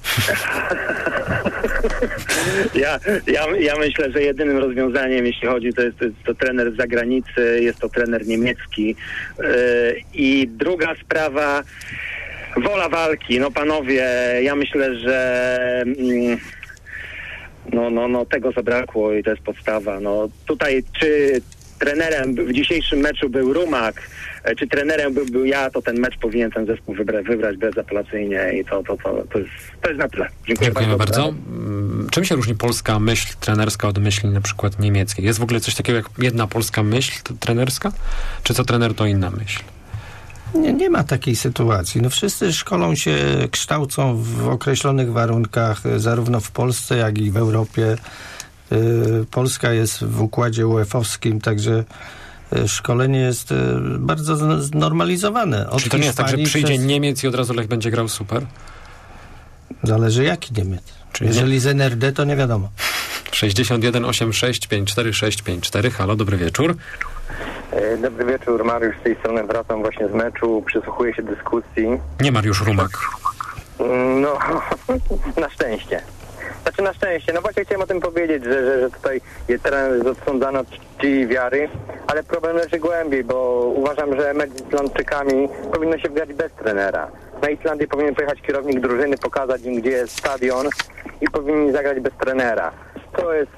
Ja, ja, ja myślę, że jedynym rozwiązaniem, jeśli chodzi, to jest to, jest to trener z zagranicy, jest to trener niemiecki. Yy, I druga sprawa, wola walki. No panowie, ja myślę, że mm, no, no, no tego zabrakło i to jest podstawa. No tutaj czy trenerem w dzisiejszym meczu był Rumak, e, czy trenerem był, był ja, to ten mecz powinien ten zespół wybra- wybrać bezapelacyjnie i to, to, to, to, jest, to jest na tyle. Dziękuję Dziękujemy bardzo. bardzo. Mm, Czym się różni polska myśl trenerska od myśli na przykład niemieckiej? Jest w ogóle coś takiego jak jedna polska myśl t- trenerska? Czy co trener to inna myśl? Nie, nie ma takiej sytuacji. No wszyscy szkolą się, kształcą w określonych warunkach, e, zarówno w Polsce, jak i w Europie. E, Polska jest w układzie U E F-owskim, także e, szkolenie jest e, bardzo z- znormalizowane. Od Czy to nie jest tak, że Hiszpanii przyjdzie przez- Niemiec i od razu Lech będzie grał super? Zależy jaki Niemiec. Czyli Jeżeli z N R D, to nie wiadomo. sześćdziesiąt jeden osiemdziesiąt sześć pięćdziesiąt cztery sześć pięćdziesiąt cztery. Halo, dobry wieczór. E, Dobry wieczór, Mariusz z tej strony, wracam właśnie z meczu, przysłuchuję się dyskusji. Nie Mariusz Rumak. Mm, No, na szczęście. Znaczy na szczęście, no właśnie chciałem o tym powiedzieć, że, że, że tutaj jest teraz jest odsądzano czci wiary, ale problem leży głębiej, bo uważam, że mecz z Islandczykami powinno się grać bez trenera. Na Islandię powinien pojechać kierownik drużyny, pokazać im, gdzie jest stadion i powinni zagrać bez trenera. To jest,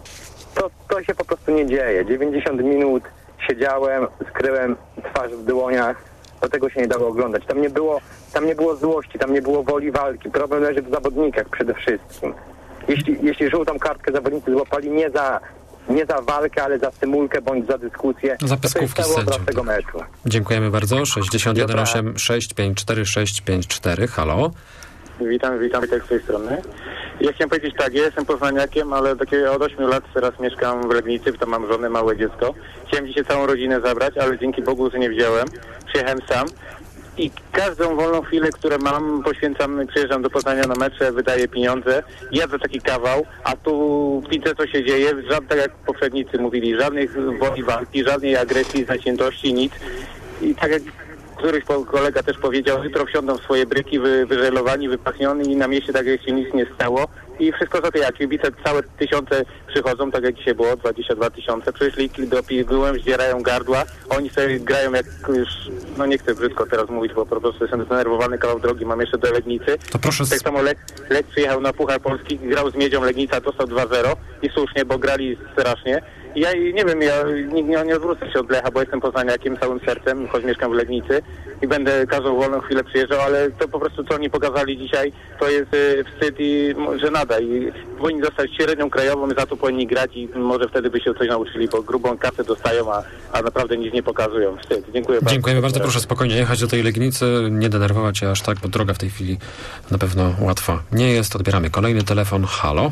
to, to się po prostu nie dzieje. dziewięćdziesiąt minut siedziałem, skryłem twarz w dłoniach, do tego się nie dało oglądać. Tam nie było, tam nie było złości, tam nie było woli walki. Problem leży w zawodnikach przede wszystkim. Jeśli, jeśli żółtą kartkę zawodnicy złapali nie za, nie za walkę, ale za symulkę bądź za dyskusję, za to, to jest cały obraz tego meczu. Dziękujemy bardzo. sześćdziesiąt jeden osiem sześć pięć cztery sześć pięć cztery. Halo? Witam, witam, witam z tej strony. Ja chciałem powiedzieć tak, ja jestem poznaniakiem, ale takie od ośmiu lat teraz mieszkam w Legnicy, tam mam żonę, małe dziecko. Chciałem dzisiaj całą rodzinę zabrać, ale dzięki Bogu, że nie wziąłem. Przyjechałem sam i każdą wolną chwilę, którą mam, poświęcam, przyjeżdżam do Poznania na mecze, wydaję pieniądze, jadę taki kawał, a tu widzę, co się dzieje, żadnych, tak jak poprzednicy mówili, żadnych woli walki, żadnej agresji, zaciętości, nic. I tak jak któryś kolega też powiedział, jutro wsiądą w swoje bryki wy, wyżelowani, wypachnioni i na mieście tak jak się nic nie stało. I wszystko za to jak kibice całe tysiące przychodzą, tak jak dzisiaj było, dwadzieścia dwa tysiące, przyszli do pigułem, zdzierają gardła, oni sobie grają jak już, no nie chcę brzydko teraz mówić, bo po prostu jestem zdenerwowany, kawał drogi mam jeszcze do Legnicy. To proszę... Tak samo Lech, Lech przyjechał na Puchar Polski, grał z Miedzią Legnica, dostał dwa zero i słusznie, bo grali strasznie. Ja nie wiem, ja nie, nie, nie odwrócę się od Lecha, bo jestem poznaniakiem całym sercem, choć mieszkam w Legnicy i będę każdą wolną chwilę przyjeżdżał, ale to po prostu co oni pokazali dzisiaj, to jest y, wstyd i żenada i powinni dostać średnią krajową i za to powinni grać i może wtedy by się coś nauczyli, bo grubą kasę dostają, a, a naprawdę nic nie pokazują. Wstyd. Dziękuję bardzo. Dziękujemy bardzo, proszę spokojnie jechać do tej Legnicy, nie denerwować się aż tak, bo droga w tej chwili na pewno łatwa nie jest. Odbieramy kolejny telefon. Halo?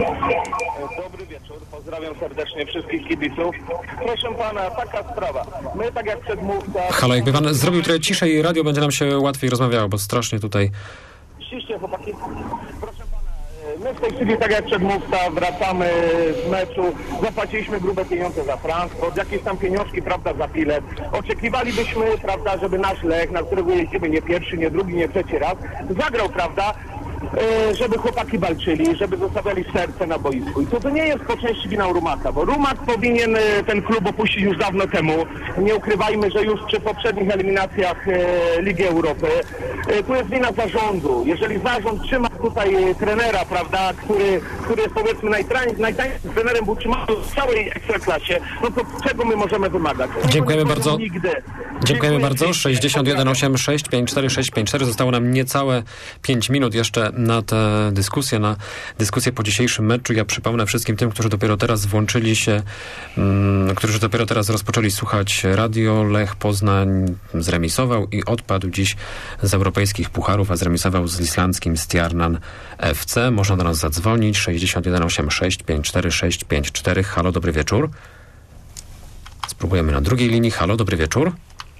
Dobry wieczór, pozdrawiam serdecznie wszystkich kibiców. Proszę pana, taka sprawa. My tak jak przedmówca... Halo, jakby pan zrobił trochę ciszej radio, będzie nam się łatwiej rozmawiało, bo strasznie tutaj... Ściście, chłopaki. Proszę pana, my w tej chwili tak jak przedmówca wracamy z meczu. Zapłaciliśmy grube pieniądze za transport, jakieś tam pieniążki, prawda, za bilet. Oczekiwalibyśmy, prawda, żeby nasz Lech, na którego jeździmy nie pierwszy, nie drugi, nie trzeci raz, zagrał, prawda, żeby chłopaki walczyli, żeby zostawiali serce na boisku. I to, to nie jest po części wina Rumaka, bo Rumak powinien ten klub opuścić już dawno temu. Nie ukrywajmy, że już przy poprzednich eliminacjach e, Ligi Europy. E, tu jest wina zarządu. Jeżeli zarząd trzyma tutaj trenera, prawda, który, który jest powiedzmy najtańszym najtańszym trenerem, był trzymany w całej ekstraklasie, no to czego my możemy wymagać? Dziękujemy bardzo. Nigdy. Dziękujemy bardzo. sześćdziesiąt jeden osiem sześć pięć cztery sześć pięć cztery. Zostało nam niecałe pięć minut jeszcze na tę dyskusję, na dyskusję po dzisiejszym meczu. Ja przypomnę wszystkim tym, którzy dopiero teraz włączyli się, um, którzy dopiero teraz rozpoczęli słuchać radio. Lech Poznań zremisował i odpadł dziś z europejskich pucharów, a zremisował z islandzkim Stjarnan F C. Można do nas zadzwonić. sześćdziesiąt jeden osiem sześć pięć cztery sześć pięć cztery. Halo, dobry wieczór. Spróbujemy na drugiej linii. Halo, dobry wieczór.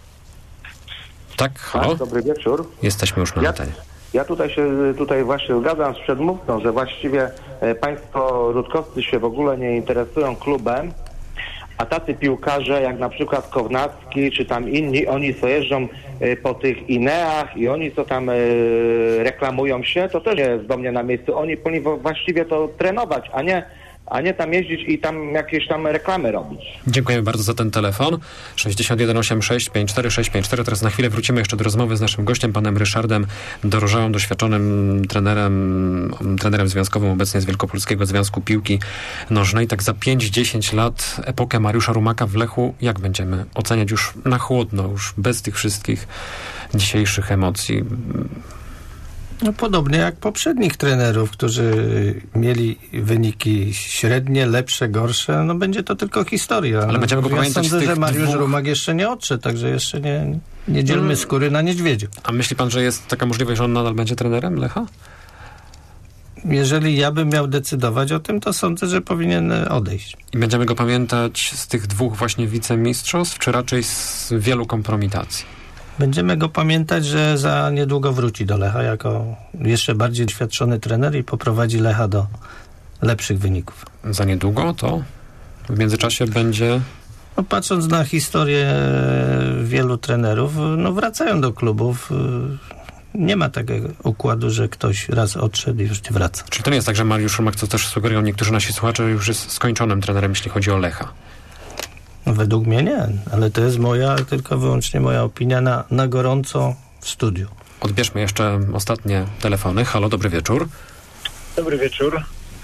Tak, halo. Tak, dobry wieczór. Jesteśmy już na ja, antenie. Ja tutaj się tutaj właśnie zgadzam z przedmówcą, że właściwie e, państwo rutkowscy się w ogóle nie interesują klubem, a tacy piłkarze jak na przykład Kownacki czy tam inni, oni co jeżdżą e, po tych Ineach i oni co tam e, reklamują się, to też jest do mnie na miejscu. Oni powinni właściwie to trenować, a nie a nie tam jeździć i tam jakieś tam reklamy robić. Dziękujemy bardzo za ten telefon. sześćdziesiąt jeden osiem sześć pięć cztery sześć pięć cztery. Teraz na chwilę wrócimy jeszcze do rozmowy z naszym gościem, panem Ryszardem Dorożałą, doświadczonym trenerem, trenerem związkowym obecnie z Wielkopolskiego Związku Piłki Nożnej. Tak za pięć dziesięć lat epokę Mariusza Rumaka w Lechu, jak będziemy oceniać już na chłodno, już bez tych wszystkich dzisiejszych emocji? No podobnie jak poprzednich trenerów, którzy mieli wyniki średnie, lepsze, gorsze, no będzie to tylko historia. Ale będziemy go ja pamiętać sądzę, z tych że Mariusz dwóch... Rumak jeszcze nie odszedł, także jeszcze nie, nie dzielmy skóry na niedźwiedziu. A myśli pan, że jest taka możliwość, że on nadal będzie trenerem Lecha? Jeżeli ja bym miał decydować o tym, to sądzę, że powinien odejść. I będziemy go pamiętać z tych dwóch właśnie wicemistrzostw, czy raczej z wielu kompromitacji? Będziemy go pamiętać, że za niedługo wróci do Lecha jako jeszcze bardziej doświadczony trener i poprowadzi Lecha do lepszych wyników. Za niedługo to w międzyczasie będzie... No, patrząc na historię wielu trenerów, no wracają do klubów Nie ma takiego układu, że ktoś raz odszedł i już nie wraca. Czyli to nie jest tak, że Mariusz Rumak, co też sugerują niektórzy nasi słuchacze, już jest skończonym trenerem, jeśli chodzi o Lecha? No, według mnie nie, ale to jest moja, tylko wyłącznie moja opinia na, na gorąco w studiu. Odbierzmy jeszcze ostatnie telefony. Halo, dobry wieczór. Dobry wieczór.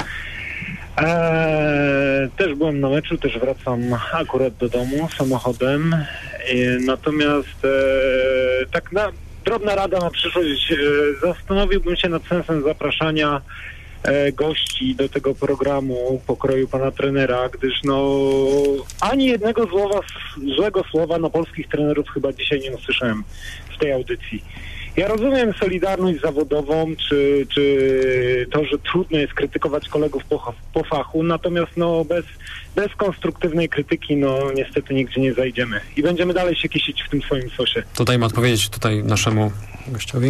Eee, też byłem na meczu, też wracam akurat do domu samochodem. E, natomiast e, tak na, drobna rada na przyszłość. E, zastanowiłbym się nad sensem zapraszania e, gości do tego programu pokroju pana trenera, gdyż no ani jednego słowa, złego słowa na polskich trenerów chyba dzisiaj nie usłyszałem w tej audycji. Ja rozumiem solidarność zawodową, czy, czy to, że trudno jest krytykować kolegów po, po fachu, natomiast no bez, bez konstruktywnej krytyki no niestety nigdzie nie zajdziemy i będziemy dalej się kisić w tym swoim sosie. To dajmy odpowiedzieć tutaj naszemu gościowi.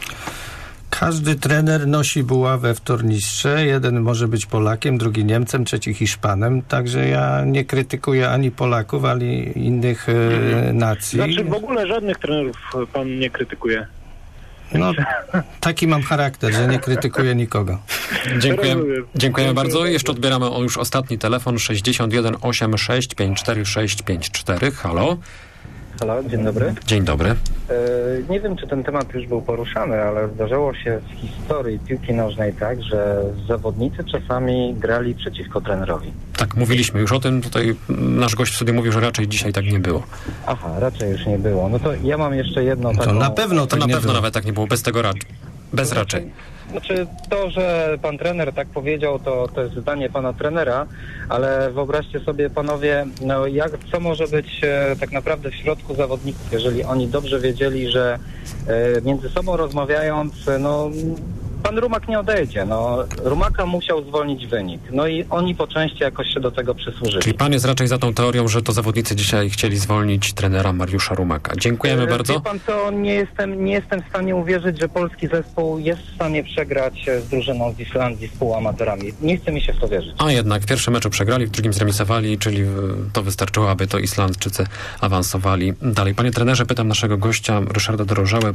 Każdy trener nosi buławę w tornistrze. Jeden może być Polakiem, drugi Niemcem, trzeci Hiszpanem. Także ja nie krytykuję ani Polaków, ani innych e, nacji. Znaczy w ogóle żadnych trenerów pan nie krytykuje. No, taki mam charakter, że nie krytykuję nikogo. Dziękujemy, dziękujemy bardzo. Jeszcze odbieramy już ostatni telefon sześćdziesiąt jeden osiemdziesiąt sześć pięćdziesiąt cztery sześć pięć cztery. Halo? Halo, dzień dobry. Dzień dobry. E, nie wiem, czy ten temat już był poruszany, ale zdarzało się w historii piłki nożnej tak, że zawodnicy czasami grali przeciwko trenerowi. Tak, mówiliśmy już o tym. Tutaj nasz gość w studiu mówił, że raczej dzisiaj tak nie było. Aha, raczej już nie było. No to ja mam jeszcze jedno taką... To na pewno, to na pewno nawet tak nie było. Bez tego raczej. Bez raczej. Znaczy to, że pan trener tak powiedział, to, to jest zdanie pana trenera, ale wyobraźcie sobie panowie, no jak, co może być e, tak naprawdę w środku zawodników, jeżeli oni dobrze wiedzieli, że e, między sobą rozmawiając, no pan Rumak nie odejdzie, no Rumaka musiał zwolnić wynik, no i oni po części jakoś się do tego przysłużyli. Czyli pan jest raczej za tą teorią, że to zawodnicy dzisiaj chcieli zwolnić trenera Mariusza Rumaka. Dziękujemy e, bardzo. Wie pan co, nie jestem, nie jestem w stanie uwierzyć, że polski zespół jest w stanie przegrać z drużyną z Islandii, z półamatorami. Nie chce mi się w to wierzyć. A jednak w pierwszym meczu przegrali, w drugim zremisowali, czyli to wystarczyło, aby to Islandczycy awansowali dalej. Panie trenerze, pytam naszego gościa Ryszarda Dorożałę,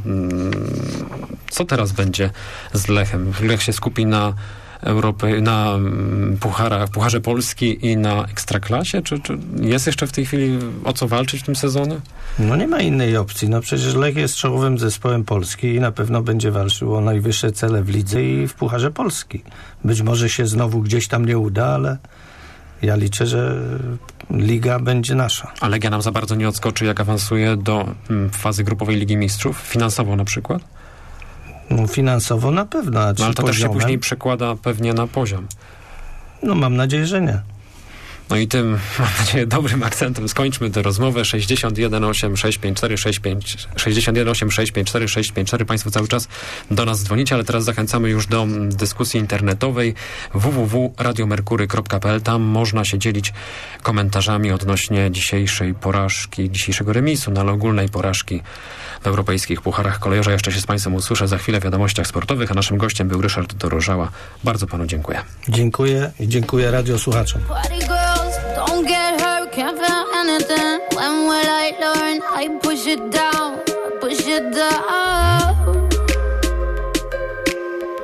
co teraz będzie z Lechem? Lech się skupi na Europy, na puchara, Pucharze Polski i na Ekstraklasie? Czy, czy jest jeszcze w tej chwili o co walczyć w tym sezonie? No nie ma innej opcji. No przecież Lech jest czołowym zespołem Polski i na pewno będzie walczył o najwyższe cele w lidze i w Pucharze Polski. Być może się znowu gdzieś tam nie uda, ale ja liczę, że liga będzie nasza. A Legia nam za bardzo nie odskoczy, jak awansuje do hmm, fazy grupowej Ligi Mistrzów? Finansowo na przykład? No finansowo na pewno. A no, ale to poziomem? też się później przekłada pewnie na poziom. No mam nadzieję, że nie. No i tym, mam nadzieję, dobrym akcentem skończmy tę rozmowę. sześćdziesiąt jeden osiemdziesiąt sześć pięćdziesiąt cztery sześć pięć, sześćdziesiąt jeden osiemdziesiąt sześć pięćdziesiąt cztery sześć pięć cztery. Państwo cały czas do nas dzwonicie, ale teraz zachęcamy już do dyskusji internetowej w w w kropka radio merkury kropka p l. Tam można się dzielić komentarzami odnośnie dzisiejszej porażki, dzisiejszego remisu, no ale ogólnej porażki w europejskich pucharach kolejorza. Jeszcze się z Państwem usłyszę za chwilę w wiadomościach sportowych, a naszym gościem był Ryszard Dorożała. Bardzo Panu dziękuję. Dziękuję i dziękuję radiosłuchaczom. Don't get hurt, can't feel anything. When will I learn? I push it down, push it down.